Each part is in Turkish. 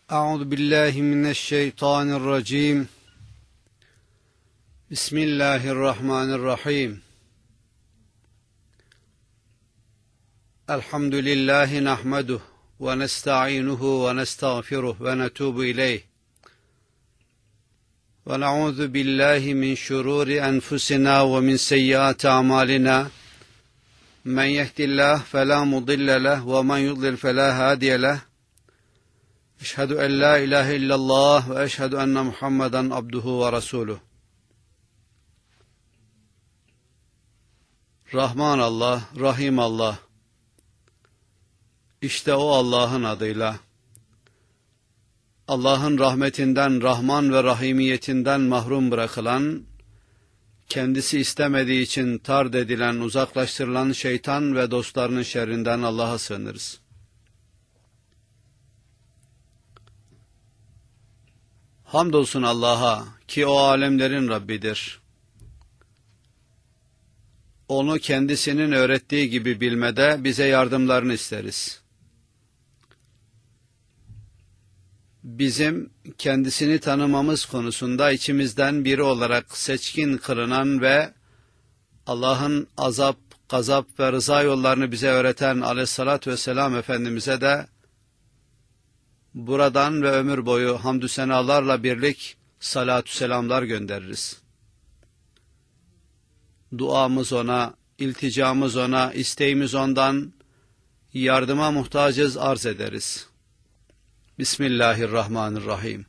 Euzu billahi mineşşeytanirracim. Bismillahirrahmanirrahim. Elhamdülillahi nahmeduhu ve nestainuhu ve nestağfiruhu ve netubu ileyh. Ve na'udzu billahi min şururi enfusina ve min seyyiati amalina. Men yehdihillahu fela mudille leh ve men yudlil fela hadiye leh. Eşhedü en la ilahe illallah ve eşhedü enne Muhammeden abduhu ve resuluh. Rahman Allah, Rahim Allah. İşte o Allah'ın adıyla. Allah'ın rahmetinden, Rahman ve Rahimiyetinden mahrum bırakılan, kendisi istemediği için tard edilen, uzaklaştırılan şeytan ve dostlarının şerrinden Allah'a sığınırız. Hamdolsun Allah'a ki o alemlerin Rabbidir. Onu kendisinin öğrettiği gibi bilmede bize yardımlarını isteriz. Bizim kendisini tanımamız konusunda içimizden biri olarak seçkin kılınan ve Allah'ın azap, gazap ve rıza yollarını bize öğreten Aleyhissalatü vesselam Efendimiz'e de buradan ve ömür boyu hamdü senalarla birlik salatü selamlar göndeririz. Duamız ona, ilticamız ona, isteğimiz ondan, yardıma muhtacız arz ederiz. Bismillahirrahmanirrahim.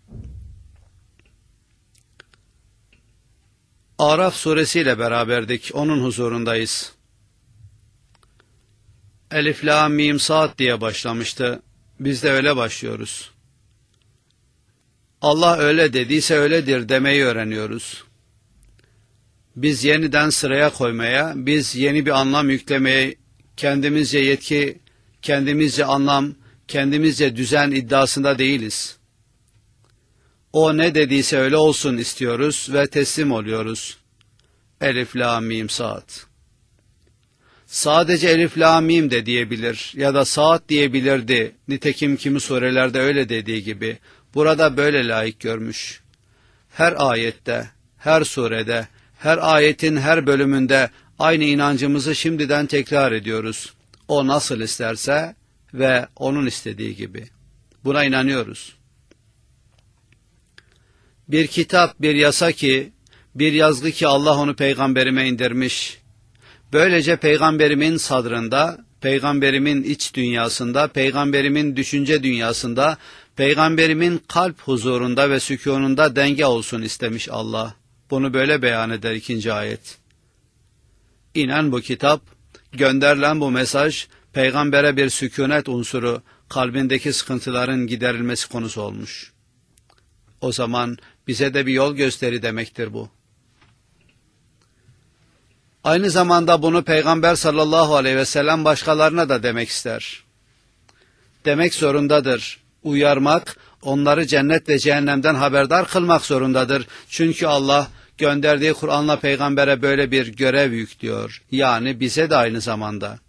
Araf suresiyle beraberdik, onun huzurundayız. Elif, la, mim, sad diye başlamıştı. Biz de öyle başlıyoruz. Allah öyle dediyse öyledir demeyi öğreniyoruz. Biz yeniden sıraya koymaya, biz yeni bir anlam yüklemeye, kendimizce yetki, kendimizce anlam, kendimizce düzen iddiasında değiliz. O ne dediyse öyle olsun istiyoruz ve teslim oluyoruz. Elif, la, mim, sad. Sadece elif, la, mim de diyebilir ya da saat diyebilirdi. Nitekim kimi surelerde öyle dediği gibi. Burada böyle layık görmüş. Her ayette, her surede, her ayetin her bölümünde aynı inancımızı şimdiden tekrar ediyoruz. O nasıl isterse ve onun istediği gibi. Buna inanıyoruz. Bir kitap, bir yasa ki, bir yazgı ki Allah onu peygamberime indirmiş. Böylece peygamberimin sadrında, peygamberimin iç dünyasında, peygamberimin düşünce dünyasında, peygamberimin kalp huzurunda ve sükûnunda denge olsun istemiş Allah. Bunu böyle beyan eder 2. ayet. İnen bu kitap, gönderilen bu mesaj, peygambere bir sükûnet unsuru, kalbindeki sıkıntıların giderilmesi konusu olmuş. O zaman bize de bir yol gösteri demektir bu. Aynı zamanda bunu Peygamber sallallahu aleyhi ve sellem başkalarına da demek ister. Demek zorundadır. Uyarmak, onları cennet ve cehennemden haberdar kılmak zorundadır. Çünkü Allah gönderdiği Kur'an'la peygambere böyle bir görev yüklüyor. Yani bize de aynı zamanda.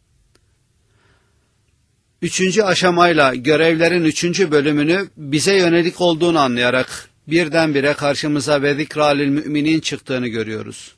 3. aşamayla görevlerin 3. bölümünü bize yönelik olduğunu anlayarak birdenbire karşımıza ve zikralil müminin çıktığını görüyoruz.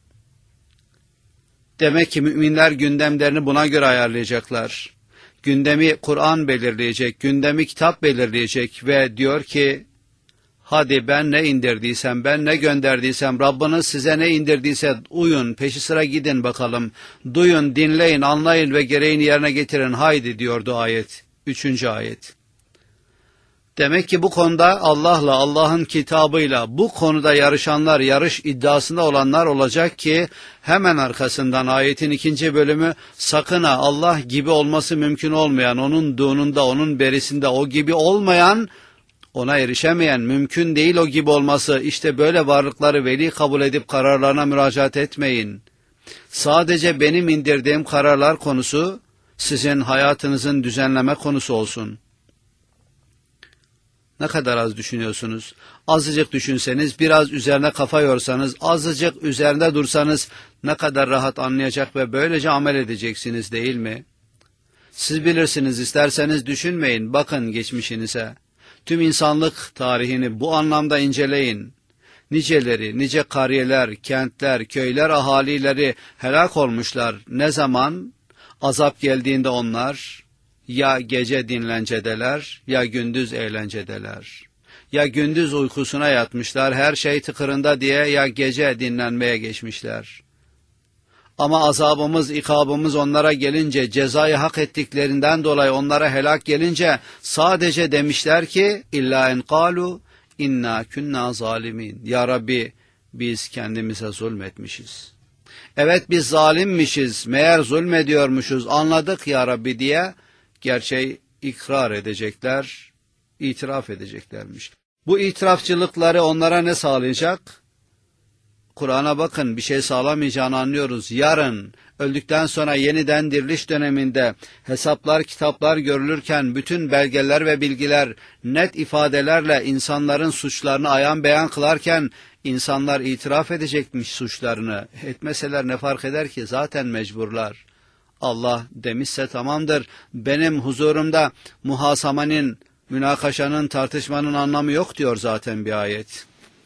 Demek ki müminler gündemlerini buna göre ayarlayacaklar. Gündemi Kur'an belirleyecek, gündemi kitap belirleyecek ve diyor ki, hadi ben ne indirdiysem, ben ne gönderdiysem, Rabbiniz size ne indirdiyse uyun, peşi sıra gidin bakalım. Duyun, dinleyin, anlayın ve gereğini yerine getirin, haydi diyordu ayet. 3. ayet. Demek ki bu konuda Allah'la, Allah'ın kitabıyla bu konuda yarışanlar, yarış iddiasında olanlar olacak ki hemen arkasından ayetin 2. bölümü sakın ha Allah gibi olması mümkün olmayan, onunduğununda, onun berisinde o gibi olmayan, ona erişemeyen, mümkün değil o gibi olması, işte böyle varlıkları veli kabul edip kararlarına müracaat etmeyin. Sadece benim indirdiğim kararlar konusu sizin hayatınızın düzenleme konusu olsun. Ne kadar az düşünüyorsunuz? Azıcık düşünseniz, biraz üzerine kafa yorsanız, azıcık üzerinde dursanız ne kadar rahat anlayacak ve böylece amel edeceksiniz değil mi? Siz bilirsiniz, isterseniz düşünmeyin, bakın geçmişinize. Tüm insanlık tarihini bu anlamda inceleyin. Niceleri, nice kariyeler, kentler, köyler ahalileri helak olmuşlar. Ne zaman? Azap geldiğinde onlar ya gece dinlencedeler ya gündüz eğlencedeler. Ya gündüz uykusuna yatmışlar, her şey tıkırında diye, ya gece dinlenmeye geçmişler. Ama azabımız, ikabımız onlara gelince, cezayı hak ettiklerinden dolayı onlara helak gelince sadece demişler ki illa en kalu inna kunna zalimin. Ya Rabbi, biz kendimize zulmetmişiz. Evet, biz zalimmişiz, meğer zulmediyormuşuz, anladık ya Rabbi diye gerçeği ikrar edecekler, itiraf edeceklermiş. Bu itirafçılıkları onlara ne sağlayacak? Kur'an'a bakın, bir şey sağlamayacağını anlıyoruz. Yarın öldükten sonra yeniden diriliş döneminde hesaplar, kitaplar görülürken bütün belgeler ve bilgiler net ifadelerle insanların suçlarını ayan beyan kılarken insanlar itiraf edecekmiş suçlarını. Etmeseler ne fark eder ki? Zaten mecburlar. Allah demişse tamamdır. Benim huzurumda muhasamanın, münakaşanın, tartışmanın anlamı yok diyor zaten bir ayet.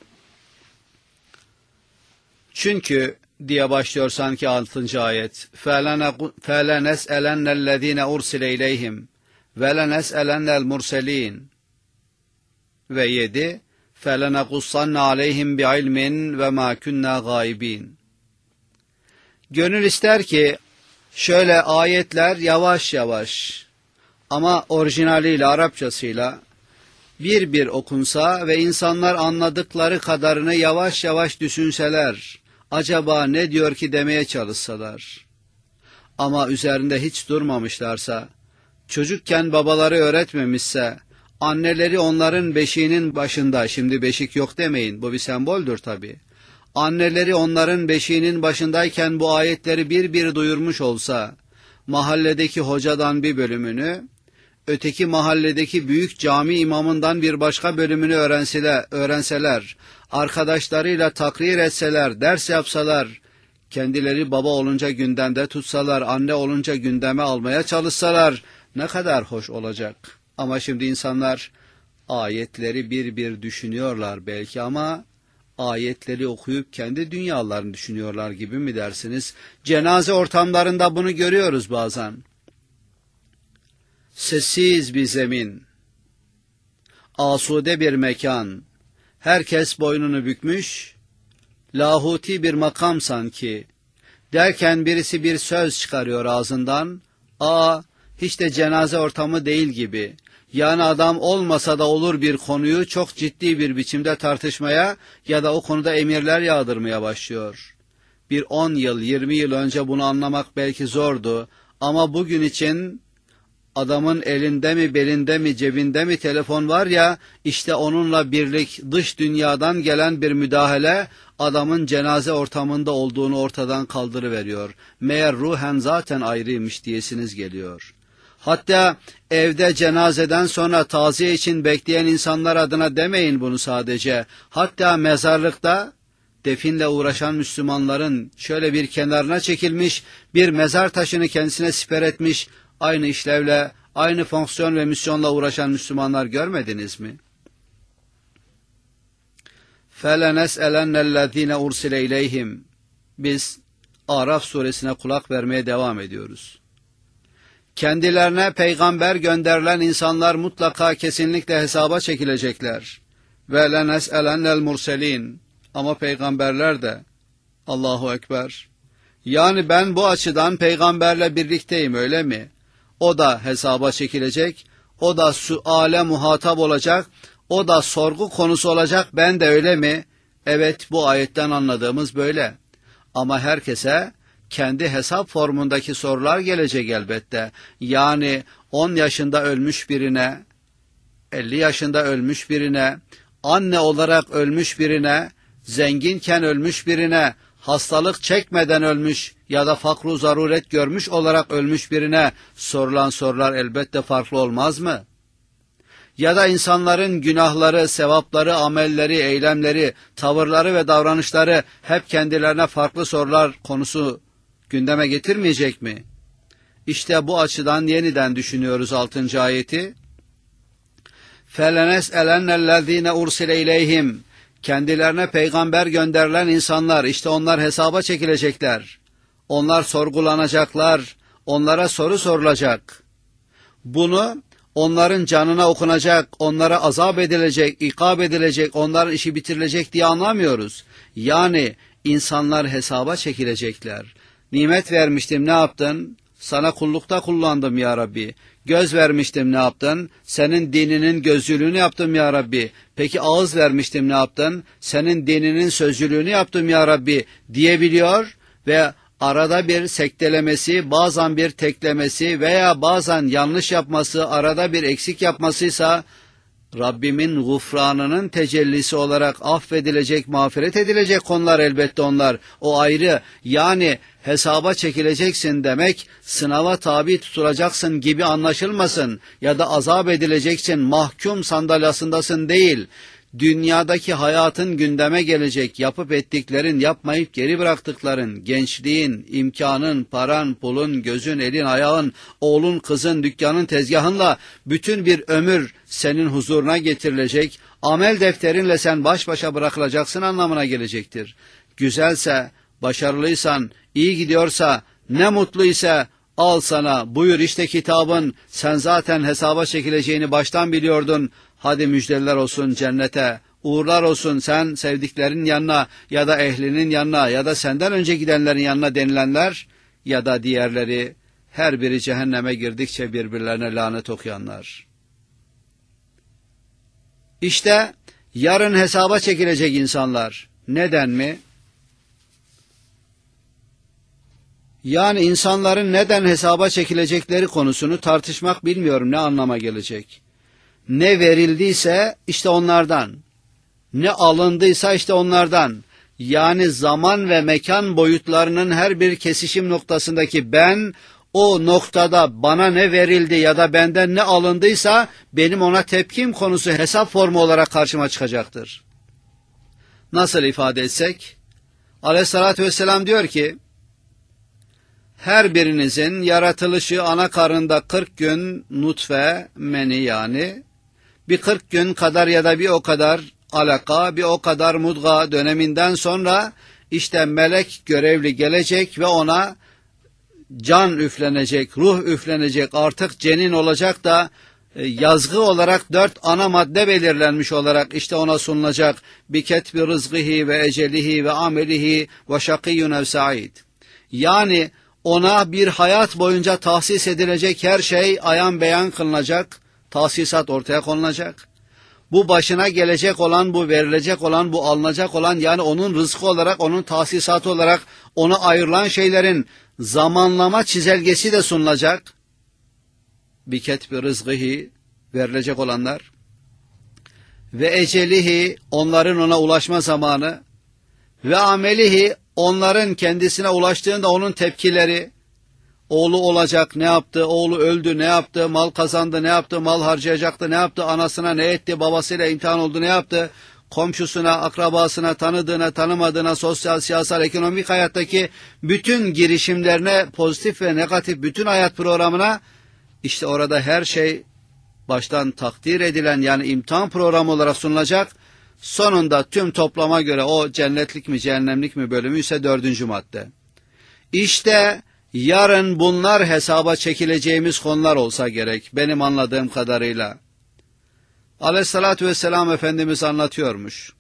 Çünkü diye başlıyor sanki 6. ayet. فَلَنَسْأَلَنَّ الَّذ۪ينَ اُرْسِلَ اِلَيْهِمْ وَلَنَسْأَلَنَّ الْمُرْسَل۪ينَ Ve 7. فَلَنَقُصَّنَّ عَلَيْهِمْ بِعِلْمٍ وَمَا كُنَّا غَائِب۪ينَ Gönül ister ki şöyle ayetler yavaş yavaş ama orijinaliyle, Arapçasıyla bir bir okunsa ve insanlar anladıkları kadarını yavaş yavaş düşünseler, acaba ne diyor ki demeye çalışsalar. Ama üzerinde hiç durmamışlarsa, çocukken babaları öğretmemişse, anneleri onların beşiğinin başında, şimdi beşik yok demeyin, bu bir semboldür tabii. Anneleri onların beşiğinin başındayken bu ayetleri bir bir duyurmuş olsa, mahalledeki hocadan bir bölümünü, öteki mahalledeki büyük cami imamından bir başka bölümünü öğrenseler, arkadaşlarıyla takrir etseler, ders yapsalar, kendileri baba olunca gündemde tutsalar, anne olunca gündeme almaya çalışsalar ne kadar hoş olacak. Ama şimdi insanlar ayetleri bir bir düşünüyorlar belki ama ayetleri okuyup kendi dünyalarını düşünüyorlar gibi mi dersiniz? Cenaze ortamlarında bunu görüyoruz bazen. Sessiz bir zemin, asude bir mekan, herkes boynunu bükmüş, lahuti bir makam sanki, derken birisi bir söz çıkarıyor ağzından, hiç de cenaze ortamı değil gibi, yani adam olmasa da olur bir konuyu çok ciddi bir biçimde tartışmaya ya da o konuda emirler yağdırmaya başlıyor. Bir 10 yıl, 20 yıl önce bunu anlamak belki zordu ama bugün için adamın elinde mi, belinde mi, cebinde mi telefon var ya, işte onunla birlik dış dünyadan gelen bir müdahale adamın cenaze ortamında olduğunu ortadan kaldırıveriyor. Meğer ruhen zaten ayrıymış diyesiniz geliyor. Hatta evde cenazeden sonra taziye için bekleyen insanlar adına demeyin bunu sadece. Hatta mezarlıkta definle uğraşan Müslümanların şöyle bir kenarına çekilmiş, bir mezar taşını kendisine siper etmiş, aynı işlevle, aynı fonksiyon ve misyonla uğraşan Müslümanlar görmediniz mi? فَلَنَسْأَلَنَّ الَّذ۪ينَ اُرْسِلَ اِلَيْهِمْ Biz Araf suresine kulak vermeye devam ediyoruz. Kendilerine peygamber gönderilen insanlar mutlaka kesinlikle hesaba çekilecekler. وَلَنَسْأَلَنَّ الْمُرْسَل۪ينَ Ama peygamberler de, Allahu Ekber, yani ben bu açıdan peygamberle birlikteyim öyle mi? O da hesaba çekilecek, o da suale muhatap olacak, o da sorgu konusu olacak, ben de öyle mi? Evet, bu ayetten anladığımız böyle. Ama herkese kendi hesap formundaki sorular gelecek elbette. Yani 10 yaşında ölmüş birine, 50 yaşında ölmüş birine, anne olarak ölmüş birine, zenginken ölmüş birine, hastalık çekmeden ölmüş ya da fakru zaruret görmüş olarak ölmüş birine sorulan sorular elbette farklı olmaz mı? Ya da insanların günahları, sevapları, amelleri, eylemleri, tavırları ve davranışları hep kendilerine farklı sorular konusu gündeme getirmeyecek mi? İşte bu açıdan yeniden düşünüyoruz 6. ayeti. فَلَنَسْأَلَنَّ الَّذ۪ينَ اُرْسِلَ اِلَيْهِمْ Kendilerine peygamber gönderilen insanlar, işte onlar hesaba çekilecekler. Onlar sorgulanacaklar, onlara soru sorulacak. Bunu onların canına okunacak, onlara azap edilecek, ikab edilecek, onların işi bitirilecek diye anlamıyoruz. Yani insanlar hesaba çekilecekler. Nimet vermiştim, ne yaptın? Sana kullukta kullandım ya Rabbi. Göz vermiştim, ne yaptın? Senin dininin gözcülüğünü yaptım ya Rabbi. Peki ağız vermiştim, ne yaptın? Senin dininin sözcülüğünü yaptım ya Rabbi diyebiliyor ve arada bir sektelemesi, bazen bir teklemesi veya bazen yanlış yapması, arada bir eksik yapmasıysa Rabbimin gufranının tecellisi olarak affedilecek, mağfiret edilecek konular elbette onlar. O ayrı. Yani hesaba çekileceksin demek, sınava tabi tutulacaksın gibi anlaşılmasın. Ya da azap edileceksin, mahkum sandalyasındasın değil. Dünyadaki hayatın gündeme gelecek, yapıp ettiklerin, yapmayıp geri bıraktıkların, gençliğin, imkanın, paran, pulun, gözün, elin, ayağın, oğlun, kızın, dükkanın, tezgahınla bütün bir ömür senin huzuruna getirilecek, amel defterinle sen baş başa bırakılacaksın anlamına gelecektir. Güzelse, başarılıysan, iyi gidiyorsa, ne mutlu ise al sana, buyur işte kitabın, sen zaten hesaba çekileceğini baştan biliyordun. Hadi müjdeler olsun cennete, uğurlar olsun sen sevdiklerin yanına ya da ehlinin yanına ya da senden önce gidenlerin yanına denilenler ya da diğerleri, her biri cehenneme girdikçe birbirlerine lanet okuyanlar. İşte yarın hesaba çekilecek insanlar. Neden mi? Yani insanların neden hesaba çekilecekleri konusunu tartışmak bilmiyorum ne anlama gelecek. Ne verildiyse işte onlardan, ne alındıysa işte onlardan. Yani zaman ve mekan boyutlarının her bir kesişim noktasındaki ben, o noktada bana ne verildi ya da benden ne alındıysa benim ona tepkim konusu hesap formu olarak karşıma çıkacaktır. Nasıl ifade etsek? Aleyhissalatü vesselam diyor ki, her birinizin yaratılışı ana karında 40 gün nutfe, meni yani, bir 40 gün kadar ya da bir o kadar alaka, bir o kadar mudga döneminden sonra işte melek görevli gelecek ve ona can üflenecek, ruh üflenecek, artık cenin olacak da yazgı olarak 4 ana madde belirlenmiş olarak işte ona sunulacak. Bi ketbi rızgıhi ve ecelihi ve amelihi ve şakiyyun ev sa'id. Yani ona bir hayat boyunca tahsis edilecek her şey ayan beyan kılınacak, tahsisat ortaya konulacak. Bu başına gelecek olan, bu verilecek olan, bu alınacak olan, yani onun rızkı olarak, onun tahsisatı olarak ona ayrılan şeylerin zamanlama çizelgesi de sunulacak. Biketbi rızgıhi, verilecek olanlar. Ve ecelihi, onların ona ulaşma zamanı. Ve amelihi, onların kendisine ulaştığında onun tepkileri. Oğlu olacak, ne yaptı? Oğlu öldü, ne yaptı? Mal kazandı, ne yaptı? Mal harcayacaktı, ne yaptı? Anasına ne etti? Babasıyla imtihan oldu, ne yaptı? Komşusuna, akrabasına, tanıdığına, tanımadığına, sosyal, siyasal, ekonomik hayattaki bütün girişimlerine, pozitif ve negatif bütün hayat programına, işte orada her şey baştan takdir edilen, yani imtihan programı olarak sunulacak. Sonunda tüm toplama göre o cennetlik mi, cehennemlik mi bölümü ise 4. madde. İşte yarın bunlar hesaba çekileceğimiz konular olsa gerek benim anladığım kadarıyla. Aleyhissalatü vesselam Efendimiz anlatıyormuş.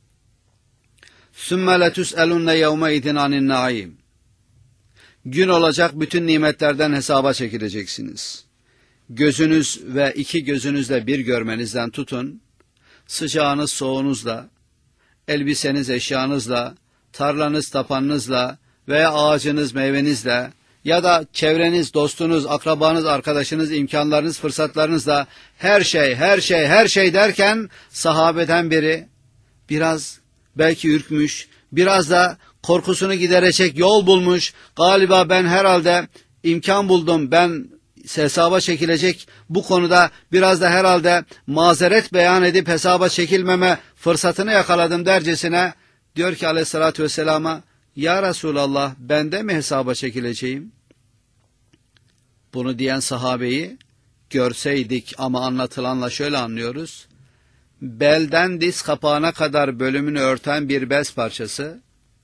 ثُمَّ لَتُسْأَلُنَّ يَوْمَئِذٍ عَنِ النَّعِيمِ Gün olacak, bütün nimetlerden hesaba çekileceksiniz. Gözünüz ve 2 gözünüzle bir görmenizden tutun, sıcağınız soğuğunuzla, elbiseniz eşyanızla, tarlanız tapanınızla veya ağacınız meyvenizle ya da çevreniz, dostunuz, akrabanız, arkadaşınız, imkanlarınız, fırsatlarınızla her şey derken sahabeden biri biraz belki ürkmüş, biraz da korkusunu giderecek yol bulmuş. Galiba ben herhalde imkan buldum, ben hesaba çekilecek bu konuda biraz da herhalde mazeret beyan edip hesaba çekilmeme fırsatını yakaladım dercesine diyor ki aleyhissalatü vesselama, ya Resulallah ben de mi hesaba çekileceğim? Bunu diyen sahabeyi görseydik ama anlatılanla şöyle anlıyoruz. Belden diz kapağına kadar bölümünü örten bir bez parçası.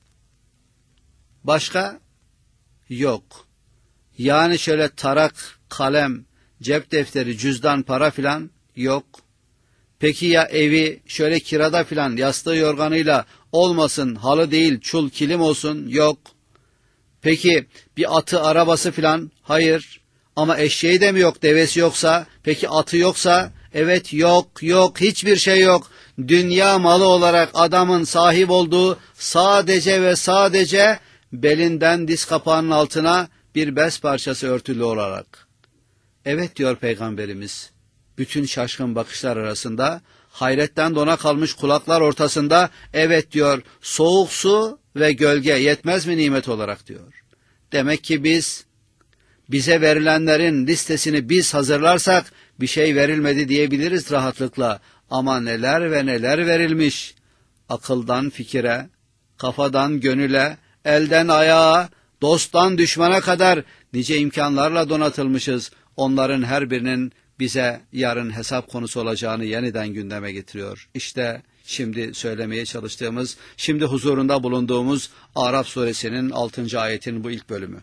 Başka? Yok. Yani şöyle tarak, kalem, cep defteri, cüzdan, para filan yok. Peki ya evi şöyle kirada filan yastığı yorganıyla olmasın, halı değil çul kilim olsun? Yok. Peki bir atı arabası filan? Hayır. Ama eşeği de mi yok, devesi yoksa? Peki atı yoksa? Evet, yok, hiçbir şey yok. Dünya malı olarak adamın sahip olduğu sadece ve sadece belinden diz kapağının altına bir bez parçası örtülü olarak. Evet diyor Peygamberimiz. Bütün şaşkın bakışlar arasında, hayretten dona kalmış kulaklar ortasında, evet diyor, soğuk su ve gölge yetmez mi nimet olarak diyor. Demek ki bize verilenlerin listesini biz hazırlarsak bir şey verilmedi diyebiliriz rahatlıkla. Ama neler ve neler verilmiş. Akıldan fikire, kafadan gönüle, elden ayağa, dosttan düşmana kadar nice imkanlarla donatılmışız. Onların her birinin bize yarın hesap konusu olacağını yeniden gündeme getiriyor. İşte şimdi söylemeye çalıştığımız, şimdi huzurunda bulunduğumuz Araf suresinin 6. ayetin bu ilk bölümü.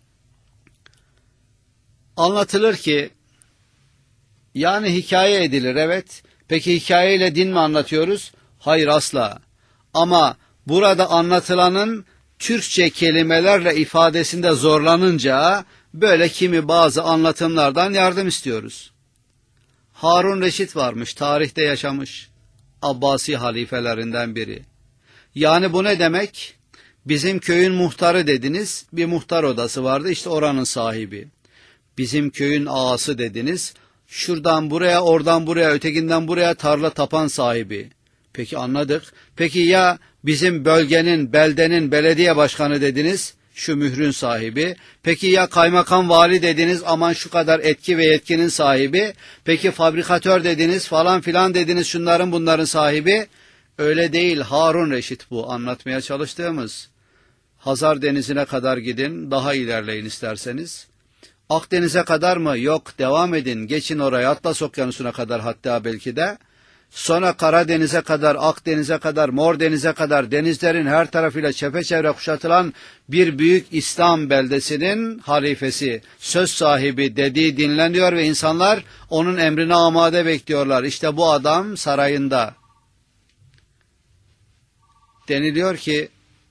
Anlatılır ki, yani hikaye edilir, evet. Peki hikayeyle din mi anlatıyoruz? Hayır, asla. Ama burada anlatılanın Türkçe kelimelerle ifadesinde zorlanınca böyle bazı anlatımlardan yardım istiyoruz. Harun Reşit varmış, tarihte yaşamış. Abbasi halifelerinden biri. Yani bu ne demek? Bizim köyün muhtarı dediniz, bir muhtar odası vardı, işte oranın sahibi. Bizim köyün ağası dediniz, şuradan buraya, oradan buraya, ötekinden buraya tarla tapan sahibi. Peki anladık. Peki ya bizim bölgenin, beldenin belediye başkanı dediniz, şu mührün sahibi. Peki ya kaymakam vali dediniz, aman şu kadar etki ve yetkinin sahibi. Peki fabrikatör dediniz, falan filan dediniz, şunların bunların sahibi. Öyle değil, Harun Reşit bu anlatmaya çalıştığımız. Hazar Denizi'ne kadar gidin, daha ilerleyin isterseniz. Akdeniz'e kadar mı? Yok, devam edin, geçin oraya, Atlas Okyanusu'na kadar hatta belki de. Sonra Karadeniz'e kadar, Akdeniz'e kadar, Mor Deniz'e kadar denizlerin her tarafıyla çepeçevre kuşatılan bir büyük İslam beldesinin halifesi, söz sahibi dediği dinleniyor ve insanlar onun emrine amade bekliyorlar. İşte bu adam sarayında. Deniliyor ki,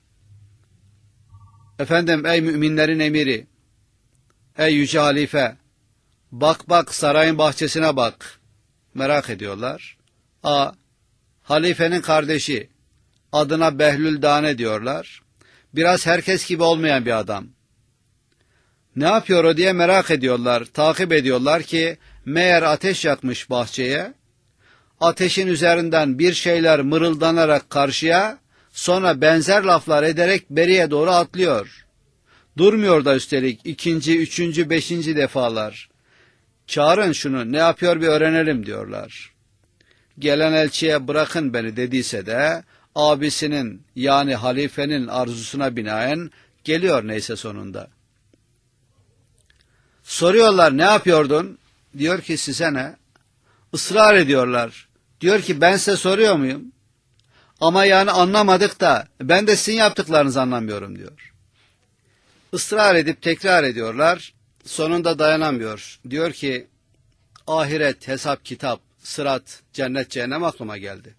efendim ey müminlerin emiri, ey yüce halife, bak sarayın bahçesine bak. Merak ediyorlar. Halifenin kardeşi, adına Behlül Dane diyorlar. Biraz herkes gibi olmayan bir adam. Ne yapıyor o diye merak ediyorlar, takip ediyorlar ki meğer ateş yakmış bahçeye. Ateşin üzerinden bir şeyler mırıldanarak karşıya, sonra benzer laflar ederek beriye doğru atlıyor. Durmuyor da üstelik 2., 3., 5. defalar. Çağırın şunu, ne yapıyor bir öğrenelim diyorlar. Gelen elçiye bırakın beni dediyse de abisinin yani halifenin arzusuna binaen geliyor neyse sonunda. Soruyorlar, ne yapıyordun? Diyor ki size ne? Israr ediyorlar. Diyor ki ben size soruyor muyum? Ama yani anlamadık da ben de sizin yaptıklarınızı anlamıyorum diyor. Israr edip tekrar ediyorlar. Sonunda dayanamıyor. Diyor ki ahiret, hesap, kitap, sırat, cennet, cehennem aklıma geldi.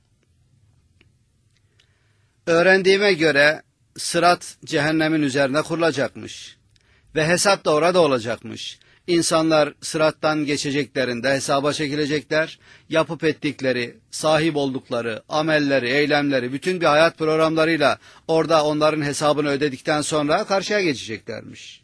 Öğrendiğime göre sırat cehennemin üzerine kurulacakmış. Ve hesap da orada olacakmış. İnsanlar sırattan geçeceklerinde hesaba çekilecekler. Yapıp ettikleri, sahip oldukları, amelleri, eylemleri, bütün bir hayat programlarıyla orada onların hesabını ödedikten sonra karşıya geçeceklermiş.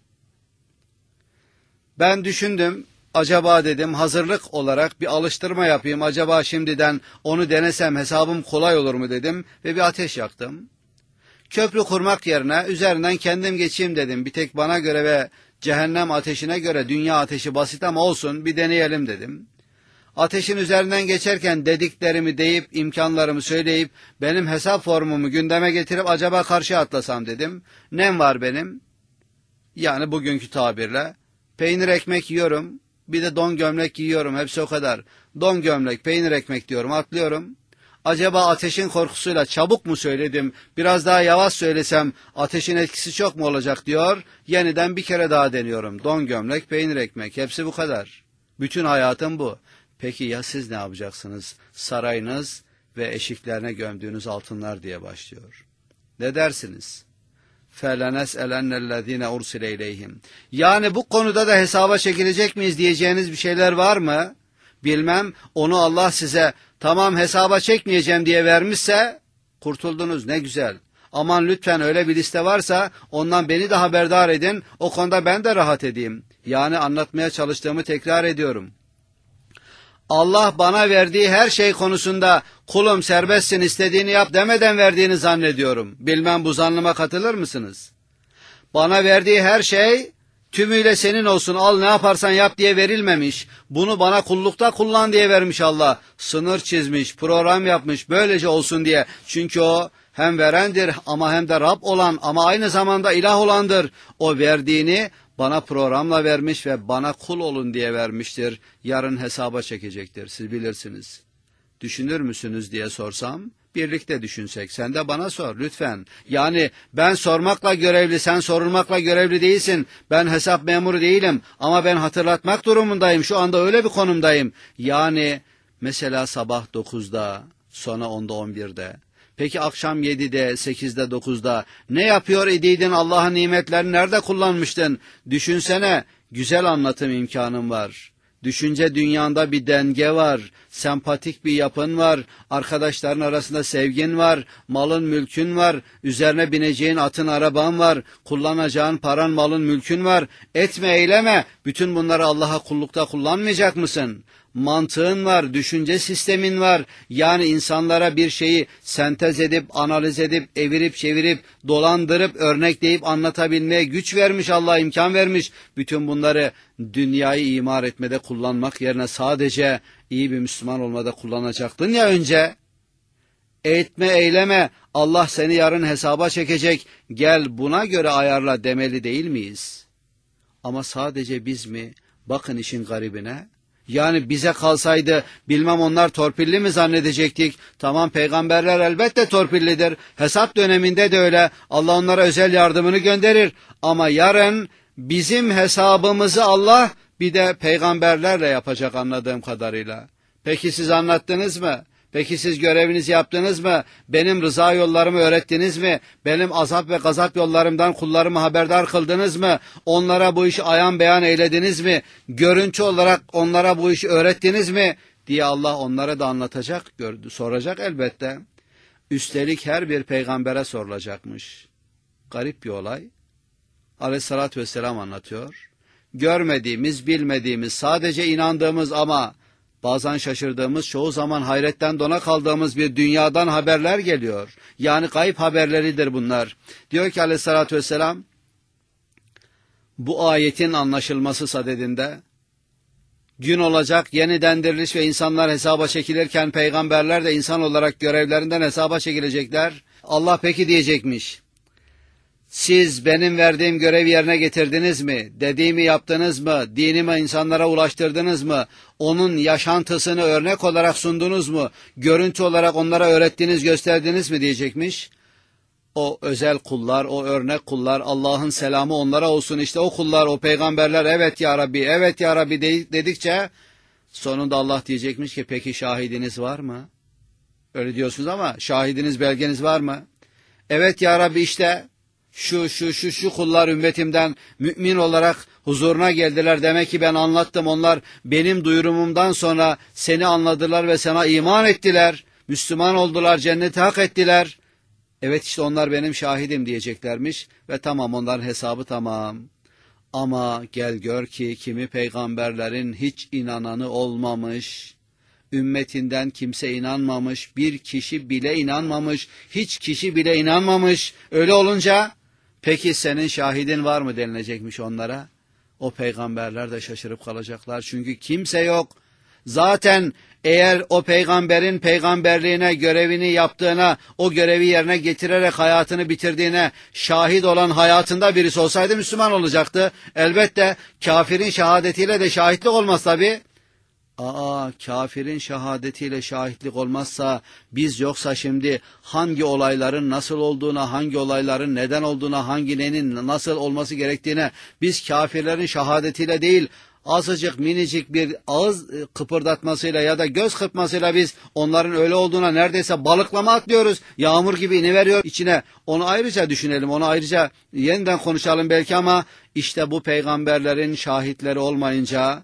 Ben düşündüm, acaba dedim hazırlık olarak bir alıştırma yapayım. Acaba şimdiden onu denesem hesabım kolay olur mu dedim ve bir ateş yaktım. Köprü kurmak yerine üzerinden kendim geçeyim dedim. Bir tek bana göre ve cehennem ateşine göre dünya ateşi basit ama olsun bir deneyelim dedim. Ateşin üzerinden geçerken dediklerimi deyip imkanlarımı söyleyip benim hesap formumu gündeme getirip acaba karşıya atlasam dedim. Nem var benim? Yani bugünkü tabirle peynir ekmek yiyorum. bir de don gömlek giyiyorum, hepsi o kadar. Don gömlek, peynir ekmek diyorum, atlıyorum. Acaba ateşin korkusuyla çabuk mu söyledim, biraz daha yavaş söylesem ateşin etkisi çok mu olacak diyor. Yeniden bir kere daha deniyorum. Don gömlek, peynir ekmek, hepsi bu kadar. Bütün hayatım bu. Peki ya siz ne yapacaksınız? Sarayınız ve eşiklerine gömdüğünüz altınlar diye başlıyor. Ne dersiniz? فَلَنَسْأَلَنَّ الَّذ۪ينَ اُرْسِلَ اِلَيْهِمْ. Yani bu konuda da hesaba çekilecek miyiz diyeceğiniz bir şeyler var mı? Bilmem, onu Allah size tamam hesaba çekmeyeceğim diye vermişse kurtuldunuz, ne güzel. Aman lütfen öyle bir liste varsa ondan beni de haberdar edin, o konuda ben de rahat edeyim. Yani anlatmaya çalıştığımı tekrar ediyorum. Allah bana verdiği her şey konusunda kulum serbestsin istediğini yap demeden verdiğini zannediyorum. Bilmem bu zannıma katılır mısınız? Bana verdiği her şey tümüyle senin olsun, al ne yaparsan yap diye verilmemiş. Bunu bana kullukta kullan diye vermiş Allah. Sınır çizmiş, program yapmış böylece olsun diye. Çünkü o hem verendir ama hem de Rab olan ama aynı zamanda ilah olandır. O verdiğini bana programla vermiş ve bana kul olun diye vermiştir. Yarın hesaba çekecektir, siz bilirsiniz. Düşünür müsünüz diye sorsam, birlikte düşünsek. Sen de bana sor lütfen. Yani ben sormakla görevli, sen sorulmakla görevli değilsin. Ben hesap memuru değilim ama ben hatırlatmak durumundayım. Şu anda öyle bir konumdayım. Yani mesela sabah 9'da, sonra 10'da 11'de. Peki akşam 7'de, 8'de, 9'da ne yapıyor idiydin, Allah'ın nimetlerini nerede kullanmıştın? Düşünsene, güzel anlatım imkanım var. Düşünce dünyanda bir denge var, sempatik bir yapın var, arkadaşların arasında sevgin var, malın mülkün var, üzerine bineceğin atın araban var, kullanacağın paran malın mülkün var. Etme eyleme, bütün bunları Allah'a kullukta kullanmayacak mısın? Mantığın var, düşünce sistemin var. Yani insanlara bir şeyi sentez edip, analiz edip, evirip, çevirip, dolandırıp, örnekleyip anlatabilmeye güç vermiş Allah, imkan vermiş. Bütün bunları dünyayı imar etmede kullanmak yerine sadece iyi bir Müslüman olmada kullanacaktın ya önce. Etme, eyleme, Allah seni yarın hesaba çekecek, gel buna göre ayarla demeli değil miyiz? Ama sadece biz mi? Bakın işin garibine. Yani bize kalsaydı bilmem onlar torpilli mi zannedecektik? Tamam, peygamberler elbette torpillidir. Hesap döneminde de öyle. Allah onlara özel yardımını gönderir. Ama yarın bizim hesabımızı Allah bir de peygamberlerle yapacak anladığım kadarıyla. Peki siz anlattınız mı? Peki siz görevinizi yaptınız mı? Benim rıza yollarımı öğrettiniz mi? Benim azap ve gazap yollarımdan kullarımı haberdar kıldınız mı? Onlara bu işi ayan beyan eylediniz mi? Görüntü olarak onlara bu işi öğrettiniz mi? Diye Allah onlara da anlatacak, soracak elbette. Üstelik her bir peygambere sorulacakmış. Garip bir olay. Aleyhissalatü vesselam anlatıyor. Görmediğimiz, bilmediğimiz, sadece inandığımız ama bazen şaşırdığımız, çoğu zaman hayretten dona kaldığımız bir dünyadan haberler geliyor. Yani kayıp haberleridir bunlar. Diyor ki Aleyhissalatü vesselam, bu ayetin anlaşılması sadedinde, gün olacak, yeniden diriliş ve insanlar hesaba çekilirken peygamberler de insan olarak görevlerinden hesaba çekilecekler. Allah peki diyecekmiş. Siz benim verdiğim görevi yerine getirdiniz mi? Dediğimi yaptınız mı? Dinimi insanlara ulaştırdınız mı? Onun yaşantısını örnek olarak sundunuz mu? Görüntü olarak onlara öğrettiniz, gösterdiniz mi diyecekmiş. O özel kullar, o örnek kullar, Allah'ın selamı onlara olsun. İşte o kullar, o peygamberler evet ya Rabbi, evet ya Rabbi dedikçe sonunda Allah diyecekmiş ki peki şahidiniz var mı? Öyle diyorsunuz ama şahidiniz, belgeniz var mı? Evet ya Rabbi işte şu kullar ümmetimden mümin olarak huzuruna geldiler. Demek ki ben anlattım. Onlar benim duyurumumdan sonra seni anladılar ve sana iman ettiler. Müslüman oldular, cenneti hak ettiler. Evet işte onlar benim şahidim diyeceklermiş ve tamam, onların hesabı tamam. Ama gel gör ki kimi peygamberlerin hiç inananı olmamış. Ümmetinden kimse inanmamış, bir kişi bile inanmamış, hiç kişi bile inanmamış. Öyle olunca peki senin şahidin var mı denilecekmiş onlara. O peygamberler de şaşırıp kalacaklar çünkü kimse yok. Zaten eğer o peygamberin peygamberliğine, görevini yaptığına, o görevi yerine getirerek hayatını bitirdiğine şahit olan hayatında birisi olsaydı Müslüman olacaktı. Elbette kafirin şehadetiyle de şahitlik olmaz tabi. Kafirin şehadetiyle şahitlik olmazsa biz yoksa şimdi hangi olayların nasıl olduğuna, hangi olayların neden olduğuna, hangi neyin nasıl olması gerektiğine biz kafirlerin şehadetiyle değil, azıcık minicik bir ağız kıpırdatmasıyla ya da göz kırpmasıyla biz onların öyle olduğuna neredeyse balıklama atlıyoruz. Yağmur gibi iniveriyor içine. Onu ayrıca düşünelim, onu ayrıca yeniden konuşalım belki ama işte bu peygamberlerin şahitleri olmayınca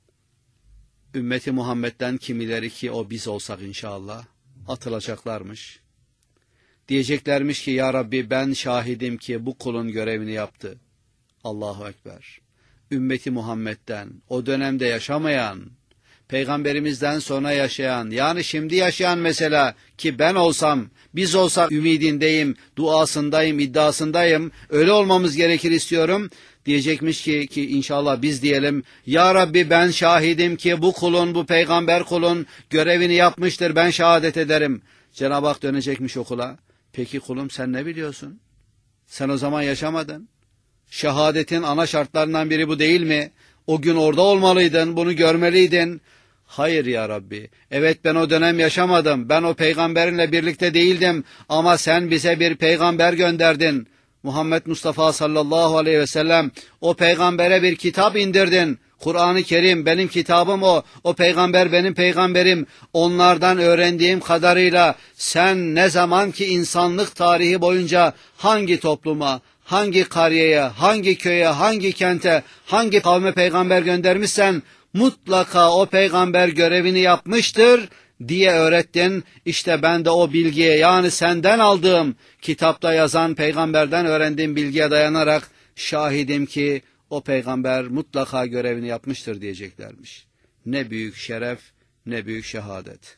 ümmeti Muhammed'den kimileri ki o biz olsak inşallah atılacaklarmış. Diyeceklermiş ki ya Rabbi ben şahidim ki bu kulun görevini yaptı. Allahu Ekber. Ümmeti Muhammed'den o dönemde yaşamayan, peygamberimizden sonra yaşayan, yani şimdi yaşayan mesela ki ben olsam, biz olsak ümidindeyim, duasındayım, iddiasındayım, öyle olmamız gerekir istiyorum. Diyecekmiş ki inşallah biz diyelim, ya Rabbi ben şahidim ki bu kulun, bu peygamber kulun görevini yapmıştır, ben şehadet ederim. Cenab-ı Hak dönecekmiş o kula. Peki kulum sen ne biliyorsun? Sen o zaman yaşamadın. Şehadetin ana şartlarından biri bu değil mi? O gün orada olmalıydın, bunu görmeliydin. Hayır ya Rabbi, evet ben o dönem yaşamadım, ben o peygamberinle birlikte değildim ama sen bize bir peygamber gönderdin. Muhammed Mustafa sallallahu aleyhi ve sellem, o peygambere bir kitap indirdin. Kur'an-ı Kerim benim kitabım o peygamber benim peygamberim. Onlardan öğrendiğim kadarıyla sen ne zaman ki insanlık tarihi boyunca hangi topluma, hangi karyeye, hangi köye, hangi kente, hangi kavme peygamber göndermişsen mutlaka o peygamber görevini yapmıştır diye öğrettin. İşte ben de o bilgiye, yani senden aldığım, kitapta yazan peygamberden öğrendiğim bilgiye dayanarak şahidim ki o peygamber mutlaka görevini yapmıştır diyeceklermiş. Ne büyük şeref, ne büyük şehadet.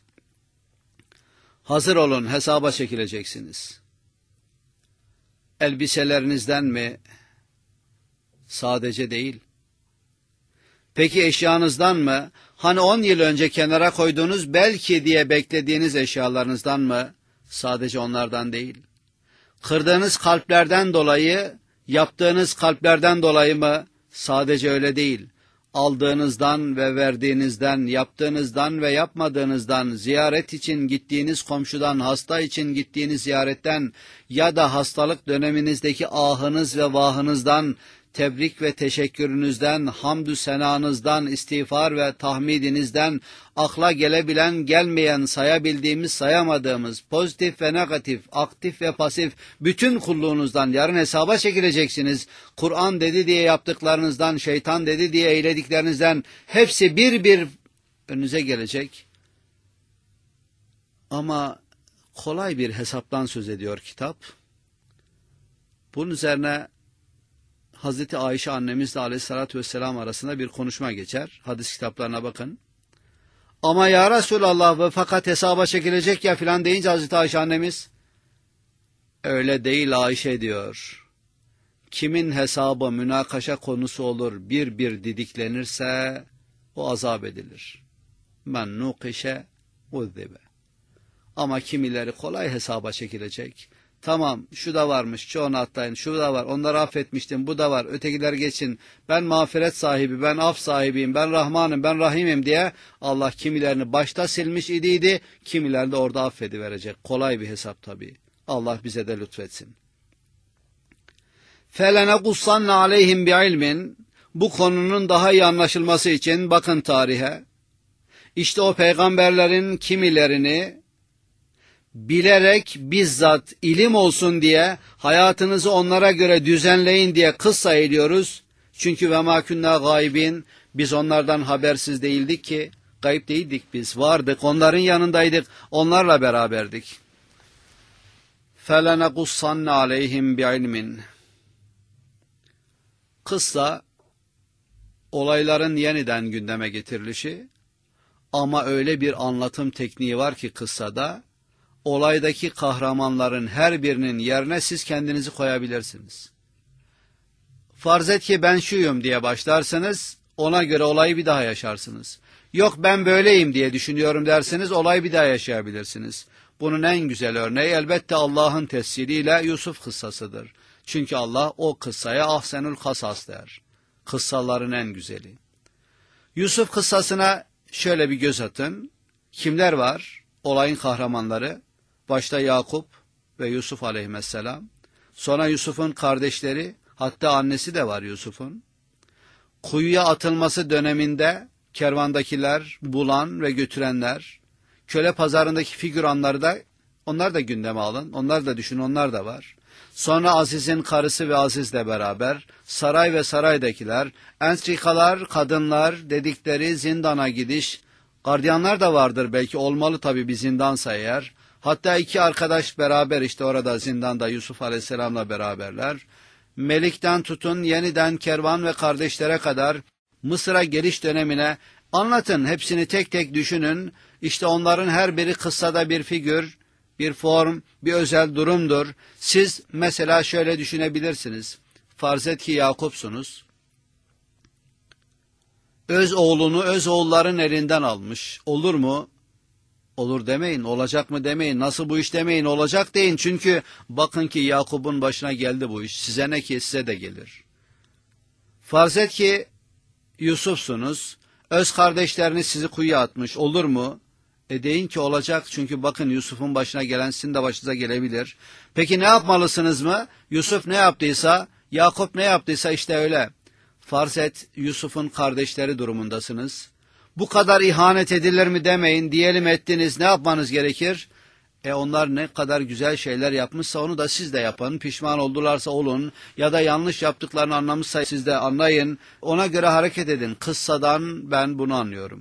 Hazır olun, hesaba çekileceksiniz. Elbiselerinizden mi? Sadece değil. Peki eşyanızdan mı? Hani 10 yıl önce kenara koyduğunuz belki diye beklediğiniz eşyalarınızdan mı? Sadece onlardan değil. Kırdığınız kalplerden dolayı, yaptığınız kalplerden dolayı mı? Sadece öyle değil. Aldığınızdan ve verdiğinizden, yaptığınızdan ve yapmadığınızdan, ziyaret için gittiğiniz komşudan, hasta için gittiğiniz ziyaretten ya da hastalık döneminizdeki ahınız ve vahınızdan, tebrik ve teşekkürünüzden, hamdü senanızdan, istiğfar ve tahmidinizden, akla gelebilen, gelmeyen, sayabildiğimiz, sayamadığımız, pozitif ve negatif, aktif ve pasif, bütün kulluğunuzdan yarın hesaba çekileceksiniz. Kur'an dedi diye yaptıklarınızdan, şeytan dedi diye eylediklerinizden, hepsi bir bir önünüze gelecek. Ama kolay bir hesaptan söz ediyor kitap. Bunun üzerine Hazreti Ayşe annemizle aleyhissalatü vesselam arasında bir konuşma geçer. Hadis kitaplarına bakın. Ama ya Resulallah ve fakat hesaba çekilecek ya filan deyince Hazreti Ayşe annemiz, öyle değil Ayşe diyor. Kimin hesabı münakaşa konusu olur, bir bir didiklenirse o azap edilir. Men nukişe uzzibe. Ama kimileri kolay hesaba çekilecek. Tamam şu da varmış, çoğunu atlayın, şu da var, onları affetmiştim, bu da var, ötekiler geçin, ben mağfiret sahibi, ben af sahibiyim, ben Rahmanım, ben Rahimim diye Allah kimilerini başta silmiş idiydi, kimilerini de orada affediverecek. Kolay bir hesap tabii. Allah bize de lütfetsin. فَلَنَقُصَّنَّ عَلَيْهِمْ بِعِلْمٍ. Bu konunun daha iyi anlaşılması için bakın tarihe. İşte o peygamberlerin kimilerini bilerek bizzat ilim olsun diye hayatınızı onlara göre düzenleyin diye kıssa ediyoruz. Çünkü ve ma kunna gaybin, biz onlardan habersiz değildik ki, gayb değildik biz, vardık, onların yanındaydık, onlarla beraberdik. فَلَنَقُصَّنَّ عَلَيْهِمْ بِعِلْمٍ. Kıssa, olayların yeniden gündeme getirilişi ama öyle bir anlatım tekniği var ki kıssada, olaydaki kahramanların her birinin yerine siz kendinizi koyabilirsiniz. Farz et ki ben şuyum diye başlarsınız, ona göre olayı bir daha yaşarsınız. Yok ben böyleyim diye düşünüyorum derseniz olay bir daha yaşayabilirsiniz. Bunun en güzel örneği elbette Allah'ın tesiriyle Yusuf kıssasıdır. Çünkü Allah o kıssaya ahsenül kasas der. Kıssaların en güzeli. Yusuf kıssasına şöyle bir göz atın. Kimler var? Olayın kahramanları. Başta Yakup ve Yusuf aleyhisselam. Sonra Yusuf'un kardeşleri, hatta annesi de var Yusuf'un. Kuyuya atılması döneminde kervandakiler, bulan ve götürenler, köle pazarındaki figüranları da, onlar da gündeme alın, onlar da düşünün, onlar da var. Sonra Aziz'in karısı ve Aziz'le beraber, saray ve saraydakiler, entrikalar, kadınlar dedikleri zindana gidiş, gardiyanlar da vardır belki, olmalı tabii bir zindansa eğer. Hatta iki arkadaş beraber işte orada zindanda Yusuf Aleyhisselam'la beraberler. Melik'ten tutun yeniden kervan ve kardeşlere kadar Mısır'a geliş dönemine anlatın, hepsini tek tek düşünün. İşte onların her biri kıssada bir figür, bir form, bir özel durumdur. Siz mesela şöyle düşünebilirsiniz. Farz et ki Yakup'sunuz. Öz oğlunu öz oğulların elinden almış. Olur mu? Olur demeyin, olacak mı demeyin, nasıl bu iş demeyin, olacak deyin. Çünkü bakın ki Yakup'un başına geldi bu iş. Size ne ki size de gelir. Farz et ki Yusuf'sunuz. Öz kardeşleriniz sizi kuyuya atmış. Olur mu? Deyin ki olacak. Çünkü bakın Yusuf'un başına gelen sizin de başınıza gelebilir. Peki ne yapmalısınız mı? Yusuf ne yaptıysa, Yakup ne yaptıysa işte öyle. Farz et Yusuf'un kardeşleri durumundasınız. Bu kadar ihanet edilir mi demeyin, diyelim ettiniz, ne yapmanız gerekir? Onlar ne kadar güzel şeyler yapmışsa onu da siz de yapın, pişman oldularsa olun ya da yanlış yaptıklarını anlamışsa siz de anlayın, ona göre hareket edin. Kıssadan ben bunu anlıyorum.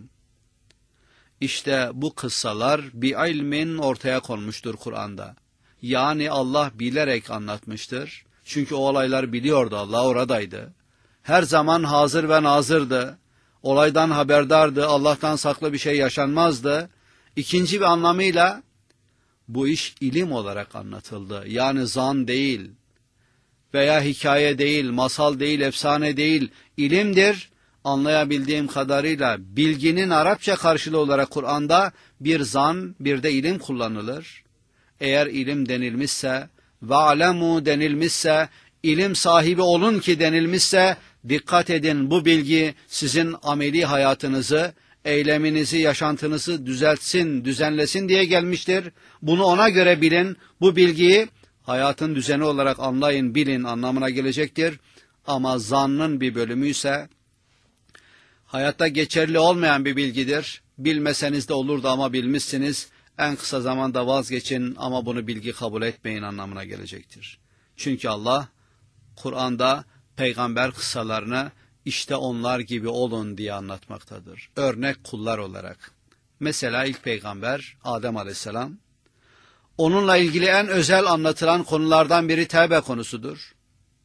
İşte bu kıssalar bir ilmin ortaya konmuştur Kur'an'da. Yani Allah bilerek anlatmıştır. Çünkü o olayları biliyordu, Allah oradaydı. Her zaman hazır ve nazırdı. Olaydan haberdardı, Allah'tan saklı bir şey yaşanmazdı. İkinci bir anlamıyla bu iş ilim olarak anlatıldı. Yani zan değil veya hikaye değil, masal değil, efsane değil, ilimdir. Anlayabildiğim kadarıyla bilginin Arapça karşılığı olarak Kur'an'da bir zan, bir de ilim kullanılır. Eğer ilim denilmişse, ve'alemu denilmişse, ilim sahibi olun ki denilmişse, dikkat edin, bu bilgi sizin ameli hayatınızı, eyleminizi, yaşantınızı düzeltsin, düzenlesin diye gelmiştir. Bunu ona göre bilin, bu bilgiyi hayatın düzeni olarak anlayın, bilin anlamına gelecektir. Ama zannın bir bölümü ise hayatta geçerli olmayan bir bilgidir. Bilmeseniz de olurdu ama bilmişsiniz. En kısa zamanda vazgeçin ama bunu bilgi kabul etmeyin anlamına gelecektir. Çünkü Allah Kur'an'da peygamber kıssalarını işte onlar gibi olun diye anlatmaktadır. Örnek kullar olarak. Mesela ilk peygamber Adem Aleyhisselam. Onunla ilgili en özel anlatılan konulardan biri tevbe konusudur.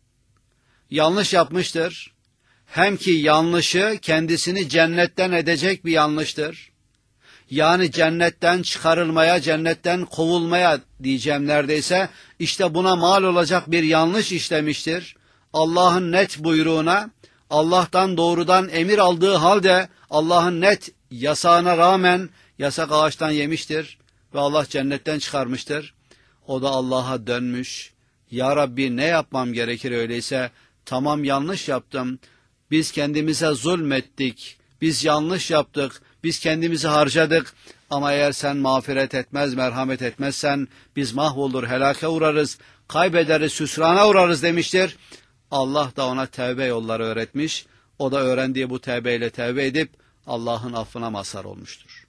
Yanlış yapmıştır. Hem ki yanlışı kendisini cennetten edecek bir yanlıştır. Yani cennetten çıkarılmaya, cennetten kovulmaya diyeceğim neredeyse. İşte buna mal olacak bir yanlış işlemiştir. Allah'ın net buyruğuna, Allah'tan doğrudan emir aldığı halde Allah'ın net yasağına rağmen yasak ağaçtan yemiştir ve Allah cennetten çıkarmıştır. O da Allah'a dönmüş. Ya Rabbi ne yapmam gerekir öyleyse? Tamam yanlış yaptım. Biz kendimize zulmettik. Biz yanlış yaptık. Biz kendimizi harcadık. Ama eğer sen mağfiret etmez, merhamet etmezsen biz mahvolur, helake uğrarız, kaybederiz, hüsrana uğrarız demiştir. Allah da ona tevbe yolları öğretmiş. O da öğrendiği bu tevbeyle tevbe edip Allah'ın affına mazhar olmuştur.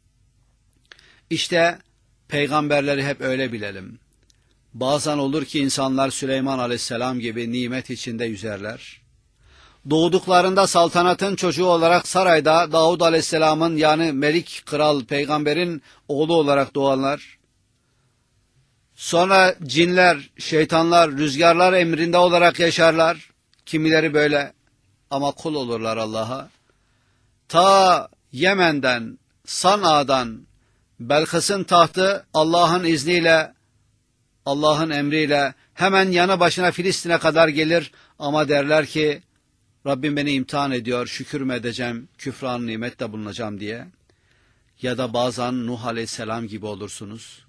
İşte peygamberleri hep öyle bilelim. Bazen olur ki insanlar Süleyman Aleyhisselam gibi nimet içinde yüzerler. Doğduklarında saltanatın çocuğu olarak sarayda Davud Aleyhisselam'ın yani Melik Kral Peygamber'in oğlu olarak doğanlar. Sonra cinler, şeytanlar, rüzgarlar emrinde olarak yaşarlar. Kimileri böyle ama kul olurlar Allah'a. Ta Yemen'den, Sana'dan, Belkıs'ın tahtı Allah'ın izniyle, Allah'ın emriyle hemen yanı başına Filistin'e kadar gelir ama derler ki Rabbim beni imtihan ediyor, şükür mü edeceğim, küfran nimetle bulunacağım diye. Ya da bazen Nuh Aleyhisselam gibi olursunuz.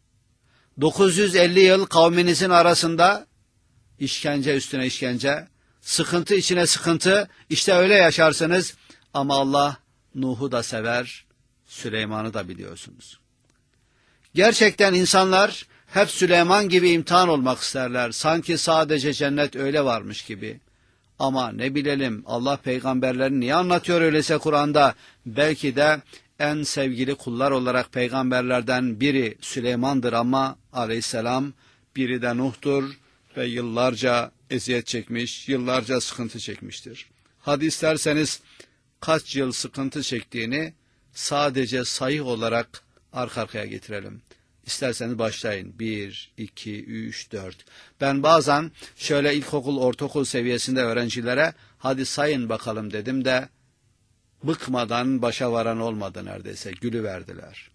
950 yıl kavminizin arasında işkence üstüne işkence, sıkıntı içine sıkıntı, işte öyle yaşarsınız. Ama Allah Nuh'u da sever, Süleyman'ı da biliyorsunuz. Gerçekten insanlar hep Süleyman gibi imtihan olmak isterler. Sanki sadece cennet öyle varmış gibi. Ama ne bilelim, Allah peygamberlerini niye anlatıyor öyleyse Kur'an'da? Belki de en sevgili kullar olarak peygamberlerden biri Süleyman'dır ama aleyhisselam, biri de Nuh'tur ve yıllarca eziyet çekmiş, yıllarca sıkıntı çekmiştir. Hadi isterseniz kaç yıl sıkıntı çektiğini sadece sayı olarak arka arkaya getirelim. İsterseniz başlayın. 1, 2, 3, 4. Ben bazen şöyle ilkokul, ortaokul seviyesinde öğrencilere hadi sayın bakalım dedim de bıkmadan başa varan olmadı neredeyse. Gülüverdiler.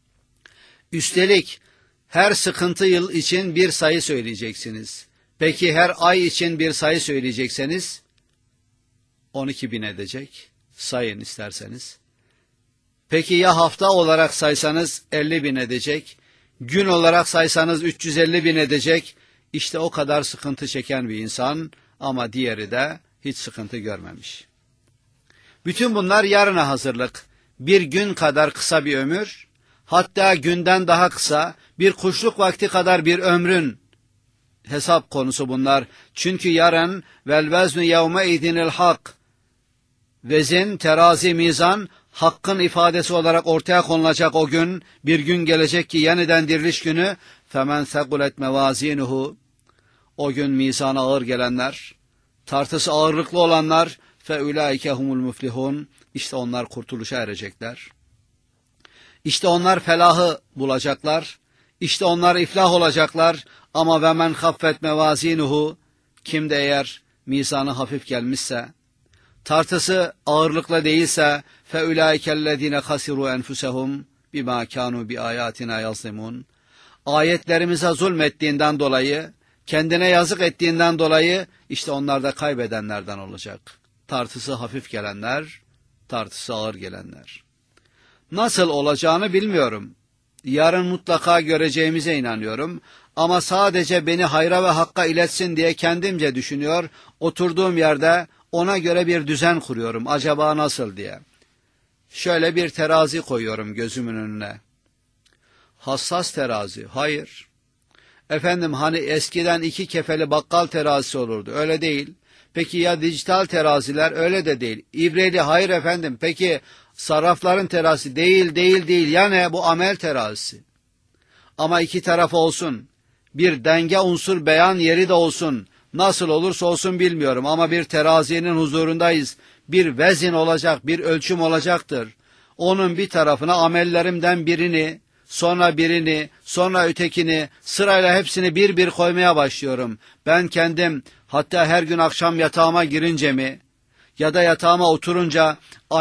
Üstelik her sıkıntı yıl için bir sayı söyleyeceksiniz. Peki her ay için bir sayı söyleyecekseniz 12.000 edecek. Sayın isterseniz. Peki ya hafta olarak saysanız 50.000 edecek. Gün olarak saysanız 350.000 edecek. İşte o kadar sıkıntı çeken bir insan ama diğeri de hiç sıkıntı görmemiş. Bütün bunlar yarına hazırlık. Bir gün kadar kısa bir ömür, hatta günden daha kısa, bir kuşluk vakti kadar bir ömrün hesap konusu bunlar. Çünkü yarın vel veznu yevme idinil hak. Vezin, terazi, mizan hakkın ifadesi olarak ortaya konulacak o gün, bir gün gelecek ki yeniden diriliş günü. Femen segulet mevazinuhu. O gün mizana ağır gelenler, tartısı ağırlıklı olanlar, fe ulaike humul muflihun. İşte onlar kurtuluşa erecekler. İşte onlar felahı bulacaklar. İşte onlar iflah olacaklar. Ama ve men haffet mevazinuhu. Kim de eğer mizanı hafif gelmişse, tartısı ağırlıkla değilse, fe ulaikellezine hasiru enfusehum bima kanu bi ayatina yazlimun. Ayetlerimize zulmettiğinden dolayı, kendine yazık ettiğinden dolayı işte onlar da kaybedenlerden olacak. Tartısı hafif gelenler, tartısı ağır gelenler. Nasıl olacağını bilmiyorum. Yarın mutlaka göreceğimize inanıyorum. Ama sadece beni hayra ve hakka iletsin diye kendimce düşünüyor, oturduğum yerde ona göre bir düzen kuruyorum. Acaba nasıl diye. Şöyle bir terazi koyuyorum gözümün önüne. Hassas terazi. Hayır. Efendim hani eskiden 2 kefeli bakkal terazisi olurdu. Öyle değil. Peki ya dijital teraziler? Öyle de değil. İbreli, hayır efendim. Peki sarrafların terazisi? Değil. Yani bu amel terazisi. Ama 2 taraf olsun. Bir denge unsur beyan yeri de olsun. Nasıl olursa olsun bilmiyorum ama bir terazinin huzurundayız. Bir vezin olacak, bir ölçüm olacaktır. Onun bir tarafına amellerimden birini, sonra birini, sonra ötekini, sırayla hepsini bir bir koymaya başlıyorum. Ben kendim hatta her gün akşam yatağıma girince mi ya da yatağıma oturunca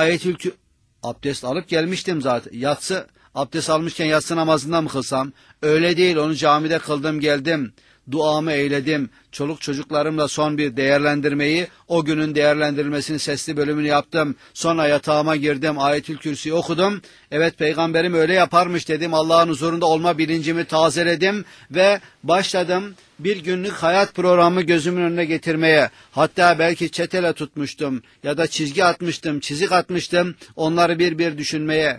abdest alıp gelmiştim zaten. Yatsı abdest almışken yatsı namazından mı kılsam? Öyle değil, onu camide kıldım geldim. Duamı eyledim. Çoluk çocuklarımla son bir değerlendirmeyi, o günün değerlendirmesini sesli bölümünü yaptım. Sonra yatağıma girdim, Ayetül Kürsi'yi okudum. Evet, peygamberim öyle yaparmış dedim. Allah'ın huzurunda olma bilincimi tazeledim ve başladım bir günlük hayat programı gözümün önüne getirmeye. Hatta belki çetele tutmuştum ya da çizgi atmıştım, çizik atmıştım. Onları bir bir düşünmeye.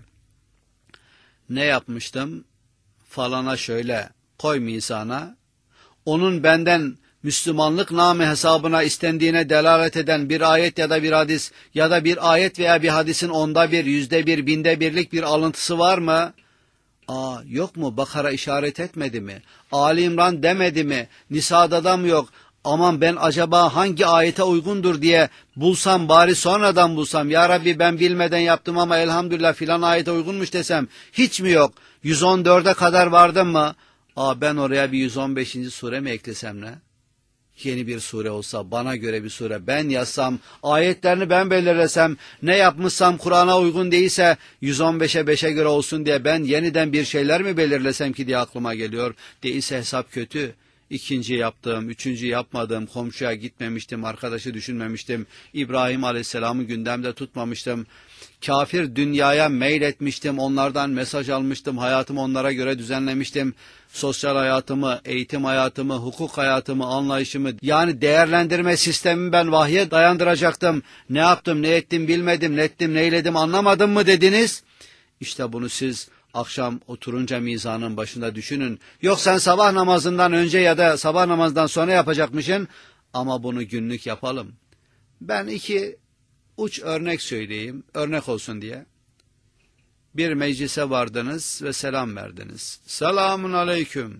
Ne yapmıştım? Falana şöyle koy mizana. Onun benden Müslümanlık namı hesabına istendiğine delalet eden bir ayet ya da bir hadis ya da bir ayet veya bir hadisin 1/10, 100%, 1000'lik bir alıntısı var mı? Yok mu? Bakara işaret etmedi mi? Ali İmran demedi mi? Nisa'da da mı yok? Aman ben acaba hangi ayete uygundur diye bulsam, bari sonradan bulsam. Ya Rabbi ben bilmeden yaptım ama elhamdülillah filan ayete uygunmuş desem. Hiç mi yok? 114'e kadar vardım mı? Ben oraya bir 115. sure mi eklesem ne? Yeni bir sure olsa, bana göre bir sure, ben yazsam, ayetlerini ben belirlesem, ne yapmışsam Kur'an'a uygun değilse 115'e 5'e göre olsun diye ben yeniden bir şeyler mi belirlesem ki diye aklıma geliyor. Değilse hesap kötü. İkinci yaptığım, üçüncü yapmadığım, komşuya gitmemiştim, arkadaşı düşünmemiştim, İbrahim Aleyhisselam'ı gündemde tutmamıştım, kafir dünyaya meyletmiştim, onlardan mesaj almıştım, hayatımı onlara göre düzenlemiştim, sosyal hayatımı, eğitim hayatımı, hukuk hayatımı, anlayışımı, yani değerlendirme sistemimi ben vahye dayandıracaktım. Ne yaptım, ne ettim bilmedim, ne ettim, ne eyledim anlamadım mı dediniz? İşte bunu siz akşam oturunca mizanın başında düşünün. Yok sen sabah namazından önce ya da sabah namazdan sonra yapacakmışsın ama bunu günlük yapalım. Ben iki uç örnek söyleyeyim, örnek olsun diye. Bir meclise vardınız ve selam verdiniz. Selamun aleyküm.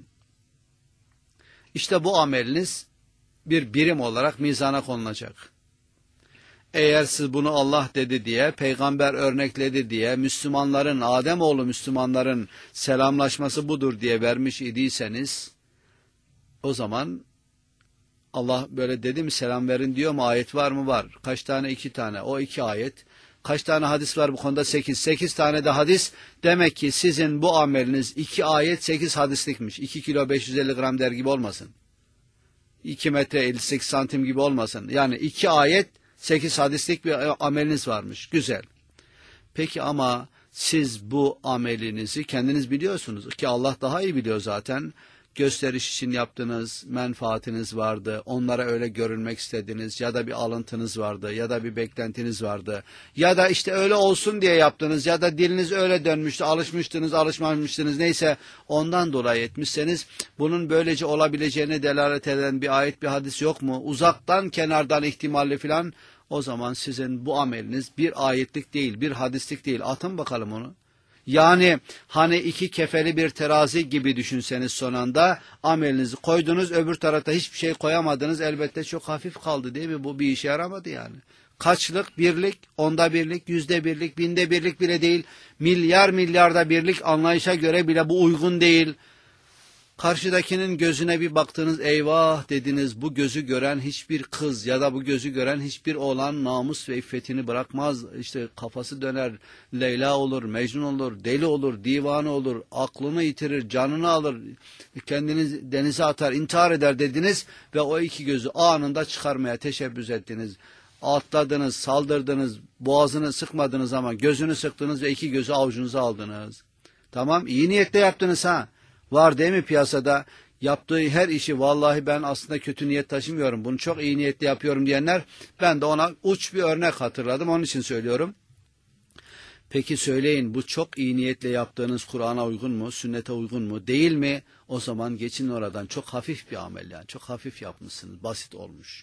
İşte bu ameliniz bir birim olarak mizana konulacak. Eğer siz bunu Allah dedi diye, peygamber örnekledi diye, Müslümanların, Ademoğlu Müslümanların selamlaşması budur diye vermiş idiyseniz, o zaman Allah böyle dedi mi selam verin diyor mu, ayet var mı? Var. Kaç tane? 2 tane. O 2 ayet. Kaç tane hadis var bu konuda? 8. 8 tane de hadis. Demek ki sizin bu ameliniz 2 ayet 8 hadislikmiş. 2 kilo 550 gram der gibi olmasın. 2 metre 58 santim gibi olmasın. Yani 2 ayet 8 hadislik bir ameliniz varmış. Güzel. Peki ama siz bu amelinizi kendiniz biliyorsunuz ki Allah daha iyi biliyor zaten. Gösteriş için yaptınız, menfaatiniz vardı, onlara öyle görünmek istediniz ya da bir alıntınız vardı ya da bir beklentiniz vardı ya da işte öyle olsun diye yaptınız ya da diliniz öyle dönmüştü, alışmıştınız, alışmamıştınız neyse ondan dolayı etmişseniz bunun böylece olabileceğine delalet eden bir ayet bir hadis yok mu? Uzaktan kenardan ihtimalli filan o zaman sizin bu ameliniz bir ayetlik değil, bir hadislik değil. Atın bakalım onu. Yani hani 2 kefeli bir terazi gibi düşünseniz son anda amelinizi koydunuz öbür tarafta hiçbir şey koyamadınız elbette çok hafif kaldı değil mi? Bu bir işe yaramadı yani. Kaçlık? Birlik, onda birlik, yüzde birlik, binde birlik bile değil. Milyar milyarda birlik anlayışa göre bile bu uygun değil. Karşıdakinin gözüne bir baktınız eyvah dediniz bu gözü gören hiçbir kız ya da bu gözü gören hiçbir oğlan namus ve iffetini bırakmaz. İşte kafası döner Leyla olur, Mecnun olur, deli olur, divanı olur, aklını yitirir, canını alır, kendini denize atar, intihar eder dediniz ve o 2 gözü anında çıkarmaya teşebbüs ettiniz. Atladınız, saldırdınız, boğazını sıkmadınız ama gözünü sıktınız ve 2 gözü avucunuza aldınız. Tamam iyi niyetle yaptınız ha. Var değil mi piyasada yaptığı her işi vallahi ben aslında kötü niyet taşımıyorum. Bunu çok iyi niyetle yapıyorum diyenler ben de ona uç bir örnek hatırladım onun için söylüyorum. Peki söyleyin bu çok iyi niyetle yaptığınız Kur'an'a uygun mu? Sünnete uygun mu? Değil mi? O zaman geçin oradan çok hafif bir amel yani çok hafif yapmışsınız basit olmuş.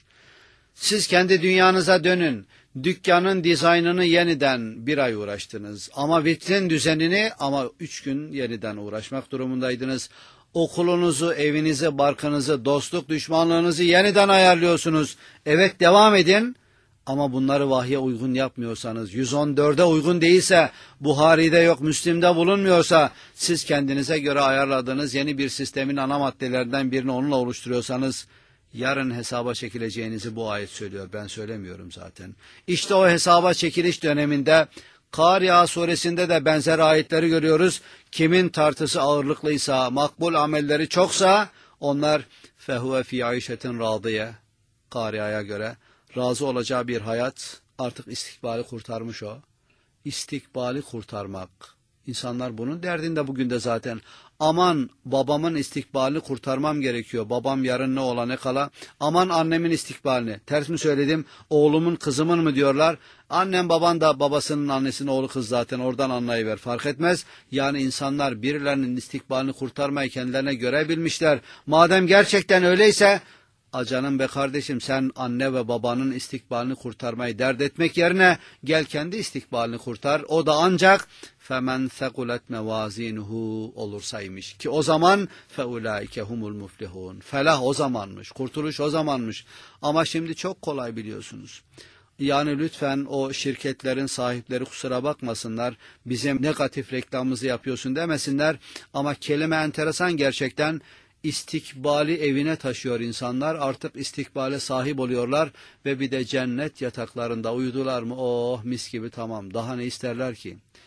Siz kendi dünyanıza dönün. Dükkanın dizaynını yeniden 1 ay uğraştınız. Ama vitrin düzenini ama 3 gün yeniden uğraşmak durumundaydınız. Okulunuzu, evinizi, barkınızı, dostluk, düşmanlığınızı yeniden ayarlıyorsunuz. Evet devam edin. Ama bunları vahye uygun yapmıyorsanız, 114'e uygun değilse, Buhari'de yok, Müslim'de bulunmuyorsa, siz kendinize göre ayarladığınız yeni bir sistemin ana maddelerinden birini onunla oluşturuyorsanız, yarın hesaba çekileceğinizi bu ayet söylüyor. Ben söylemiyorum zaten. İşte o hesaba çekiliş döneminde Kariya suresinde de benzer ayetleri görüyoruz. Kimin tartısı ağırlıklıysa, makbul amelleri çoksa onlar fehuve fi aişetin radiye. Kariya'ya göre razı olacağı bir hayat artık istikbali kurtarmış o. İstikbali kurtarmak. İnsanlar bunun derdinde bugün de zaten. Aman babamın istikbalini kurtarmam gerekiyor. Babam yarın ne ola ne kala. Aman annemin istikbalini. Ters mi söyledim? Oğlumun kızımın mı diyorlar. Annem baban da babasının annesinin oğlu kız zaten oradan anlayıver. Fark etmez. Yani insanlar birilerinin istikbalini kurtarmayı kendilerine görebilmişler. Madem gerçekten öyleyse canım be kardeşim sen anne ve babanın istikbalini kurtarmayı dert etmek yerine gel kendi istikbalini kurtar. O da ancak femen thekulet mevazinuhu olursaymış ki o zaman feulaike humul muflihun. Felah o zamanmış, kurtuluş o zamanmış. Ama şimdi çok kolay biliyorsunuz. Yani lütfen o şirketlerin sahipleri kusura bakmasınlar, bizim negatif reklamımızı yapıyorsun demesinler ama kelime enteresan gerçekten. İstikbali evine taşıyor insanlar, artık istikbale sahip oluyorlar ve bir de cennet yataklarında uyudular mı oh mis gibi tamam daha ne isterler ki.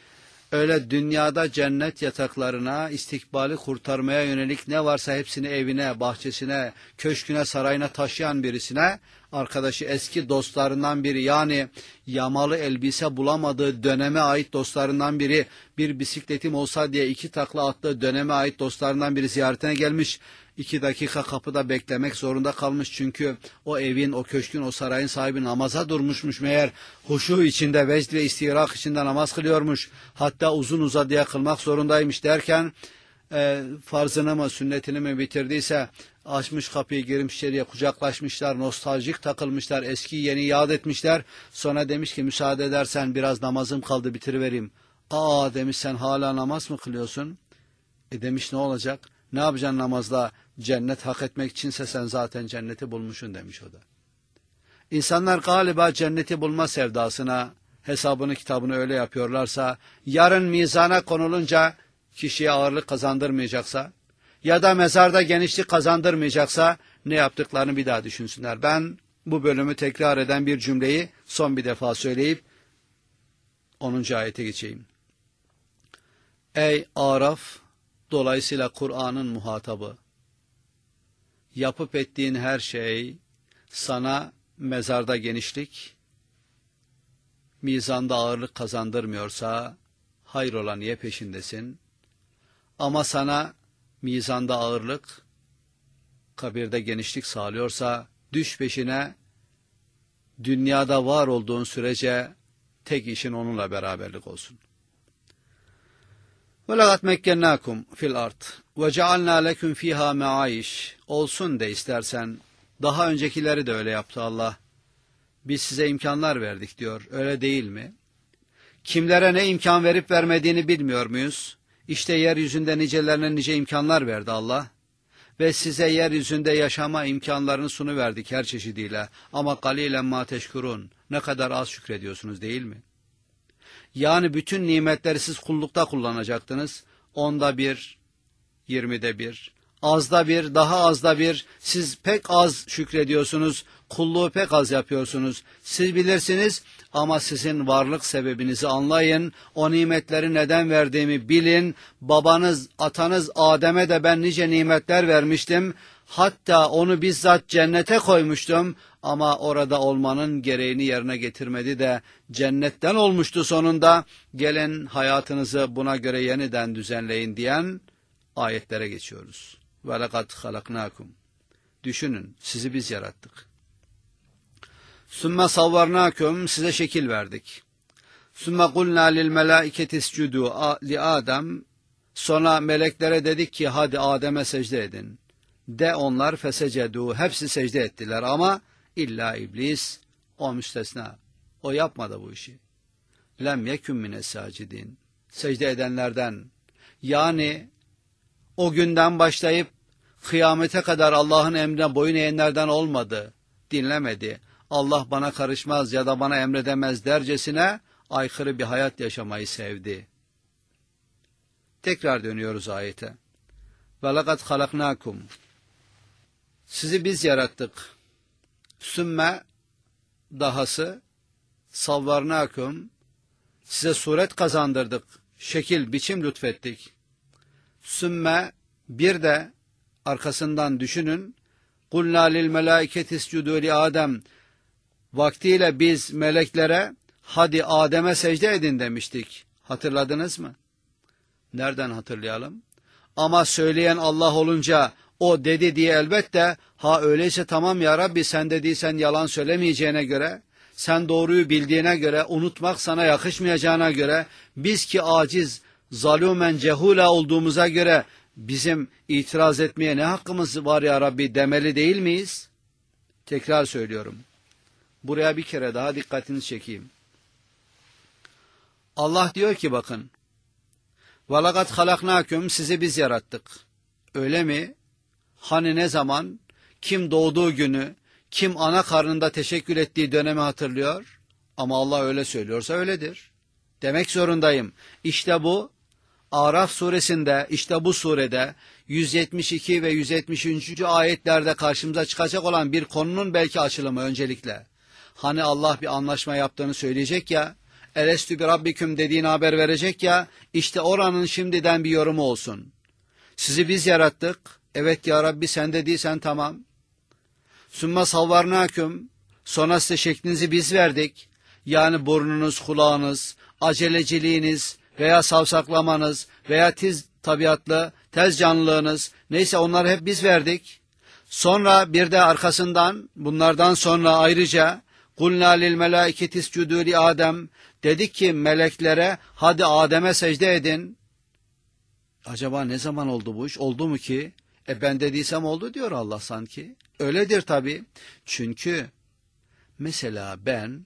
Öyle dünyada cennet yataklarına, istikbali kurtarmaya yönelik ne varsa hepsini evine, bahçesine, köşküne, sarayına taşıyan birisine, arkadaşı eski dostlarından biri, yani yamalı elbise bulamadığı döneme ait dostlarından biri, bir bisikletim olsa diye 2 takla attığı döneme ait dostlarından biri ziyaretine gelmiş. 2 dakika kapıda beklemek zorunda kalmış, çünkü o evin, o köşkün, o sarayın sahibi namaza durmuşmuş meğer. Huşu içinde, vecd ve istirak içinde namaz kılıyormuş. Hatta uzun uzadıya kılmak zorundaymış derken farzını mı sünnetini mi bitirdiyse açmış kapıyı, girmiş içeriye, kucaklaşmışlar, nostaljik takılmışlar, eski yeni yad etmişler. Sonra demiş ki müsaade edersen biraz namazım kaldı bitirivereyim. Aa demiş, sen hala namaz mı kılıyorsun? Demiş ne olacak? Ne yapacaksın namazla? Cennet hak etmek içinse sen zaten cenneti bulmuşsun demiş o da. İnsanlar galiba cenneti bulma sevdasına, hesabını kitabını öyle yapıyorlarsa, yarın mizana konulunca kişiye ağırlık kazandırmayacaksa ya da mezarda genişlik kazandırmayacaksa ne yaptıklarını bir daha düşünsünler. Ben bu bölümü tekrar eden bir cümleyi son bir defa söyleyip 10. ayete geçeyim. Ey Araf, dolayısıyla Kur'an'ın muhatabı, yapıp ettiğin her şey sana mezarda genişlik, mizanda ağırlık kazandırmıyorsa hayrola niye peşindesin? Ama sana mizanda ağırlık, kabirde genişlik sağlıyorsa düş peşine, dünyada var olduğun sürece tek işin onunla beraberlik olsun. وَلَغَتْ مَكَّنَّاكُمْ فِي الْأَرْضِ وَجَعَلْنَا لَكُمْ فِيهَا مَعَايِشٍ. Olsun de istersen. Daha öncekileri de öyle yaptı Allah. Biz size imkanlar verdik diyor. Öyle değil mi? Kimlere ne imkan verip vermediğini bilmiyor muyuz? İşte yeryüzünde nicelerine nice imkanlar verdi Allah. Ve size yeryüzünde yaşama imkanlarını sunuverdik her çeşidiyle. Ama قَلِيلًا مَا تَشْكُرُونَ. Ne kadar az şükrediyorsunuz değil mi? Yani bütün nimetleri siz kullukta kullanacaktınız. 10'da 1, 20'de 1, azda 1, daha azda 1. Siz pek az şükrediyorsunuz, kulluğu pek az yapıyorsunuz. Siz bilirsiniz ama sizin varlık sebebinizi anlayın. O nimetleri neden verdiğimi bilin. Babanız, atanız Adem'e de ben nice nimetler vermiştim. Hatta onu bizzat cennete koymuştum ama orada olmanın gereğini yerine getirmedi de cennetten olmuştu sonunda. Gelin hayatınızı buna göre yeniden düzenleyin diyen ayetlere geçiyoruz. وَلَقَدْ خَلَقْنَاكُمْ. Düşünün, sizi biz yarattık. ثُمَّ صَوَّرْنَاكُمْ. Size şekil verdik. ثُمَّ قُلْنَا لِلْمَلَائِكَةِ اسْجُدُوا لِآدَمَ. Sonra meleklere dedik ki hadi Adem'e secde edin. De onlar fesecedu, hepsi secde ettiler ama illa iblis, o müstesna. O yapmadı bu işi. Lem yekun mines sacidin. Secde edenlerden, yani o günden başlayıp kıyamete kadar Allah'ın emrine boyun eğenlerden olmadı, dinlemedi. Allah bana karışmaz ya da bana emredemez dercesine aykırı bir hayat yaşamayı sevdi. Tekrar dönüyoruz ayete. وَلَقَدْ خَلَقْنَاكُمْ. Sizi biz yarattık. Sümme, dahası, savvarnâkum. Size suret kazandırdık. Şekil, biçim lütfettik. Sümme, bir de arkasından düşünün. قُلْنَا لِلْمَلَائِكَةِ اسْجُدُوا لِآدَمَ. Vaktiyle biz meleklere hadi Adem'e secde edin demiştik. Hatırladınız mı? Nereden hatırlayalım? Ama söyleyen Allah olunca o dedi diye elbette, ha öyleyse tamam ya Rabbi, sen dediysen yalan söylemeyeceğine göre, sen doğruyu bildiğine göre, unutmak sana yakışmayacağına göre, biz ki aciz, zalûmen cehûlâ olduğumuza göre bizim itiraz etmeye ne hakkımız var ya Rabbi demeli değil miyiz? Tekrar söylüyorum. Buraya bir kere daha dikkatinizi çekeyim. Allah diyor ki bakın, وَلَقَدْ خَلَقْنَاكُمْ. Sizi biz yarattık. Öyle mi? Hani ne zaman? Kim doğduğu günü, kim ana karnında teşekkül ettiği dönemi hatırlıyor? Ama Allah öyle söylüyorsa öyledir. Demek zorundayım. İşte bu Araf suresinde, işte bu surede 172 ve 173. ayetlerde karşımıza çıkacak olan bir konunun belki açılımı öncelikle. Hani Allah bir anlaşma yaptığını söyleyecek ya, Elestü bi rabbiküm dediğini haber verecek ya, işte oranın şimdiden bir yorumu olsun. Sizi biz yarattık. Evet ya Rabbi sen dediysen tamam. Sümme savvarnâküm. Sonra size şeklinizi biz verdik. Yani burnunuz, kulağınız, aceleciliğiniz veya savsaklamanız veya tiz tabiatlı, tez canlılığınız neyse onları hep biz verdik. Sonra bir de arkasından bunlardan sonra ayrıca kulnâ lil melâiketi iscudû li Adem dedik ki meleklere hadi Adem'e secde edin. Acaba ne zaman oldu bu iş? Oldu mu ki? Ben dediysem oldu diyor Allah sanki. Öyledir tabii. Çünkü mesela ben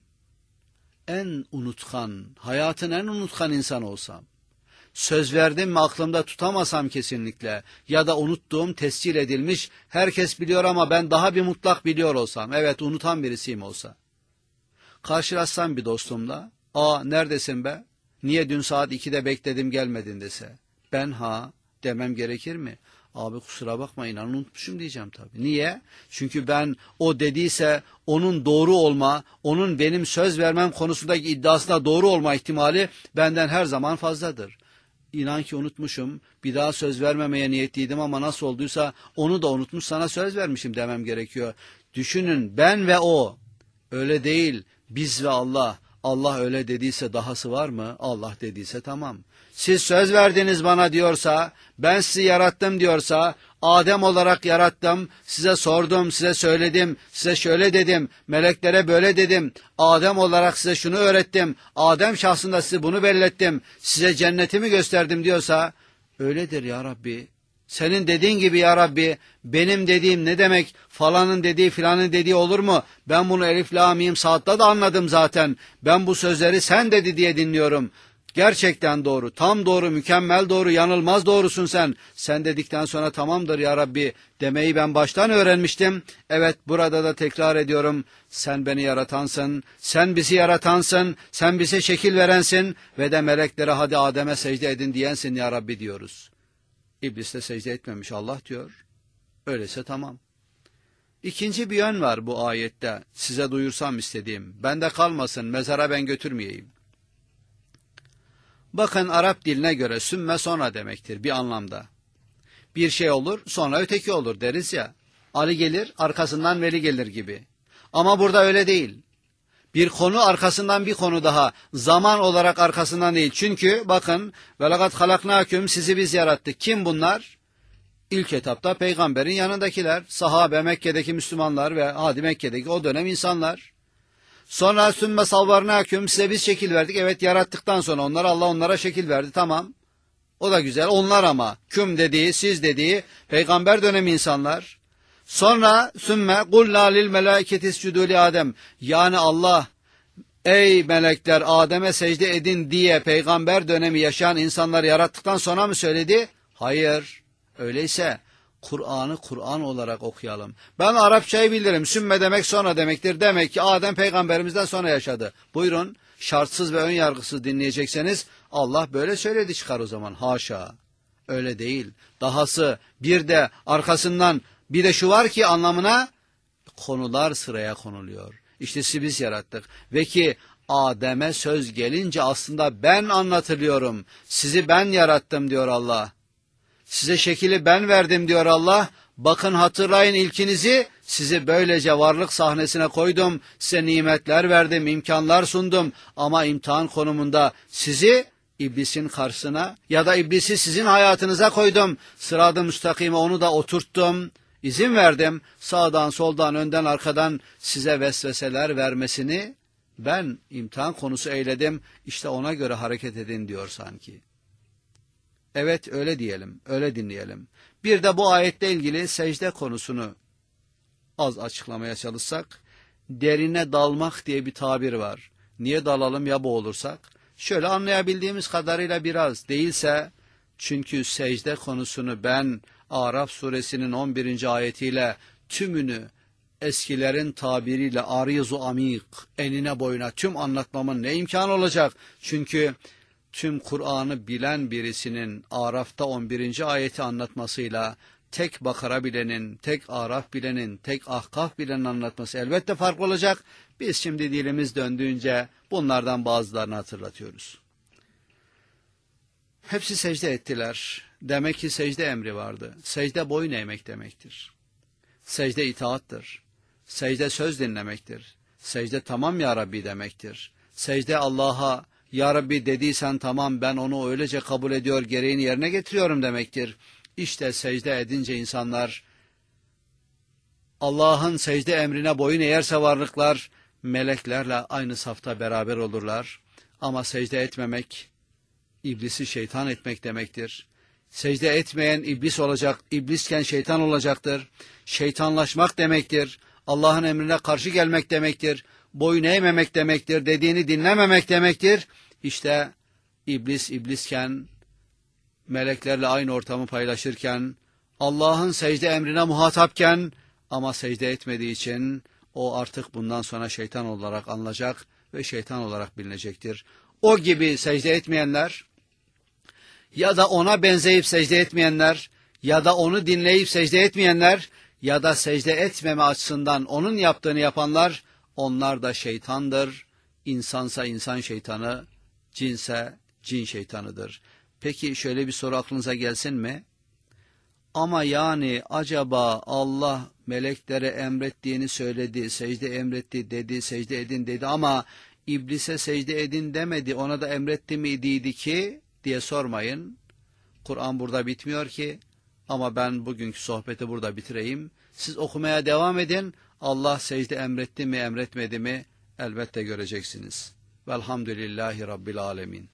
en unutkan, hayatın en unutkan insan olsam, söz verdim mi aklımda tutamasam kesinlikle ya da unuttuğum tescil edilmiş, herkes biliyor ama ben daha bir mutlak biliyor olsam, evet unutan birisiyim olsa, karşılaşsam bir dostumla, neredesin be? Niye dün saat 2'de bekledim gelmedin dese, ben demem gerekir mi? Abi kusura bakma inan unutmuşum diyeceğim tabii. Niye? Çünkü ben o dediyse onun doğru olma, onun benim söz vermem konusundaki iddiasına doğru olma ihtimali benden her zaman fazladır. İnan ki unutmuşum, bir daha söz vermemeye niyetliydim ama nasıl olduysa onu da unutmuş sana söz vermişim demem gerekiyor. Düşünün ben ve o, öyle değil biz ve Allah. Allah öyle dediyse dahası var mı? Allah dediyse tamam. Siz söz verdiniz bana diyorsa, ben sizi yarattım diyorsa, Adem olarak yarattım, size sordum, size söyledim, size şöyle dedim, meleklere böyle dedim, Adem olarak size şunu öğrettim, Adem şahsında size bunu bellettim, size cennetimi gösterdim diyorsa, öyledir ya Rabbi. Senin dediğin gibi ya Rabbi, benim dediğim ne demek, falanın dediği filanın dediği olur mu? Ben bunu elif la mim saatte da anladım zaten. Ben bu sözleri sen dedi diye dinliyorum. Gerçekten doğru, tam doğru, mükemmel doğru, yanılmaz doğrusun sen. Sen dedikten sonra tamamdır ya Rabbi demeyi ben baştan öğrenmiştim. Evet burada da tekrar ediyorum. Sen beni yaratansın, sen bizi yaratansın, sen bize şekil verensin ve de meleklere hadi Adem'e secde edin diyensin ya Rabbi diyoruz. İblis de secde etmemiş Allah diyor. Öyleyse tamam. İkinci bir yön var bu ayette. Size duyursam istediğim. Bende kalmasın, mezara ben götürmeyeyim. Bakın Arap diline göre sümme sonra demektir bir anlamda. Bir şey olur sonra öteki olur deriz ya. Ali gelir arkasından Veli gelir gibi. Ama burada öyle değil. Bir konu arkasından bir konu daha. Zaman olarak arkasından değil. Çünkü bakın velakat halaknâküm sizi biz yarattık. Kim bunlar? İlk etapta peygamberin yanındakiler. Sahabe Mekke'deki Müslümanlar ve hadi Mekke'deki o dönem insanlar. Sonra sümme savvarnâküm size biz şekil verdik. Evet yarattıktan sonra Allah onlara şekil verdi. Tamam. O da güzel. Onlar ama küm dediği, siz dediği peygamber dönemi insanlar. Sonra sümme kullâ lil melâiketi iscudû li Adem. Yani Allah ey melekler Adem'e secde edin diye peygamber dönemi yaşayan insanları yarattıktan sonra mı söyledi? Hayır. Öyleyse Kur'an'ı Kur'an olarak okuyalım. Ben Arapçayı bilirim. Sümme demek sonra demektir. Demek ki Adem peygamberimizden sonra yaşadı. Buyurun şartsız ve ön yargısız dinleyecekseniz Allah böyle söyledi çıkar o zaman. Haşa. Öyle değil. Dahası bir de arkasından bir de şu var ki anlamına konular sıraya konuluyor. İşte sizi biz yarattık. Ve ki Adem'e söz gelince aslında ben anlatılıyorum. Sizi ben yarattım diyor Allah. Size şekili ben verdim diyor Allah. Bakın hatırlayın ilkinizi, sizi böylece varlık sahnesine koydum. Size nimetler verdim, imkanlar sundum. Ama imtihan konumunda sizi iblisin karşısına ya da iblisi sizin hayatınıza koydum. Sırat-ı müstakime onu da oturttum. İzin verdim. Sağdan, soldan, önden, arkadan size vesveseler vermesini ben imtihan konusu eyledim. İşte ona göre hareket edin diyor sanki. Evet öyle diyelim, öyle dinleyelim. Bir de bu ayetle ilgili secde konusunu az açıklamaya çalışsak, derine dalmak diye bir tabir var. Niye dalalım ya boğulursak? Şöyle anlayabildiğimiz kadarıyla biraz değilse, çünkü secde konusunu ben Araf suresinin 11. ayetiyle tümünü eskilerin tabiriyle arizu amik, enine boyuna tüm anlatmamın ne imkanı olacak? Çünkü tüm Kur'an'ı bilen birisinin Araf'ta 11. ayeti anlatmasıyla tek Bakara bilenin, tek Araf bilenin, tek Ahkaf bilenin anlatması elbette farklı olacak. Biz şimdi dilimiz döndüğünce bunlardan bazılarını hatırlatıyoruz. Hepsi secde ettiler. Demek ki secde emri vardı. Secde boyun eğmek demektir. Secde itaattır. Secde söz dinlemektir. Secde tamam ya Rabbi demektir. Secde Allah'a ya Rabbi dediysen tamam ben onu öylece kabul ediyor, gereğini yerine getiriyorum demektir. İşte secde edince insanlar Allah'ın secde emrine boyun eğerse varlıklar meleklerle aynı safta beraber olurlar. Ama secde etmemek iblisi şeytan etmek demektir. Secde etmeyen iblis olacak, iblisken şeytan olacaktır. Şeytanlaşmak demektir. Allah'ın emrine karşı gelmek demektir. Boyun eğmemek demektir. Dediğini dinlememek demektir. İşte iblis iblisken, meleklerle aynı ortamı paylaşırken, Allah'ın secde emrine muhatapken ama secde etmediği için o artık bundan sonra şeytan olarak anılacak ve şeytan olarak bilinecektir. O gibi secde etmeyenler ya da ona benzeyip secde etmeyenler ya da onu dinleyip secde etmeyenler ya da secde etmeme açısından onun yaptığını yapanlar, onlar da şeytandır. İnsansa insan şeytanı, cinse cin şeytanıdır. Peki şöyle bir soru aklınıza gelsin mi? Ama yani acaba Allah meleklere emrettiğini söyledi, secde emretti dedi, secde edin dedi ama iblise secde edin demedi, ona da emretti miydi ki diye sormayın. Kur'an burada bitmiyor ki ama ben bugünkü sohbeti burada bitireyim. Siz okumaya devam edin. Allah secde emretti mi emretmedi mi elbette göreceksiniz. Velhamdülillahi Rabbil Alemin.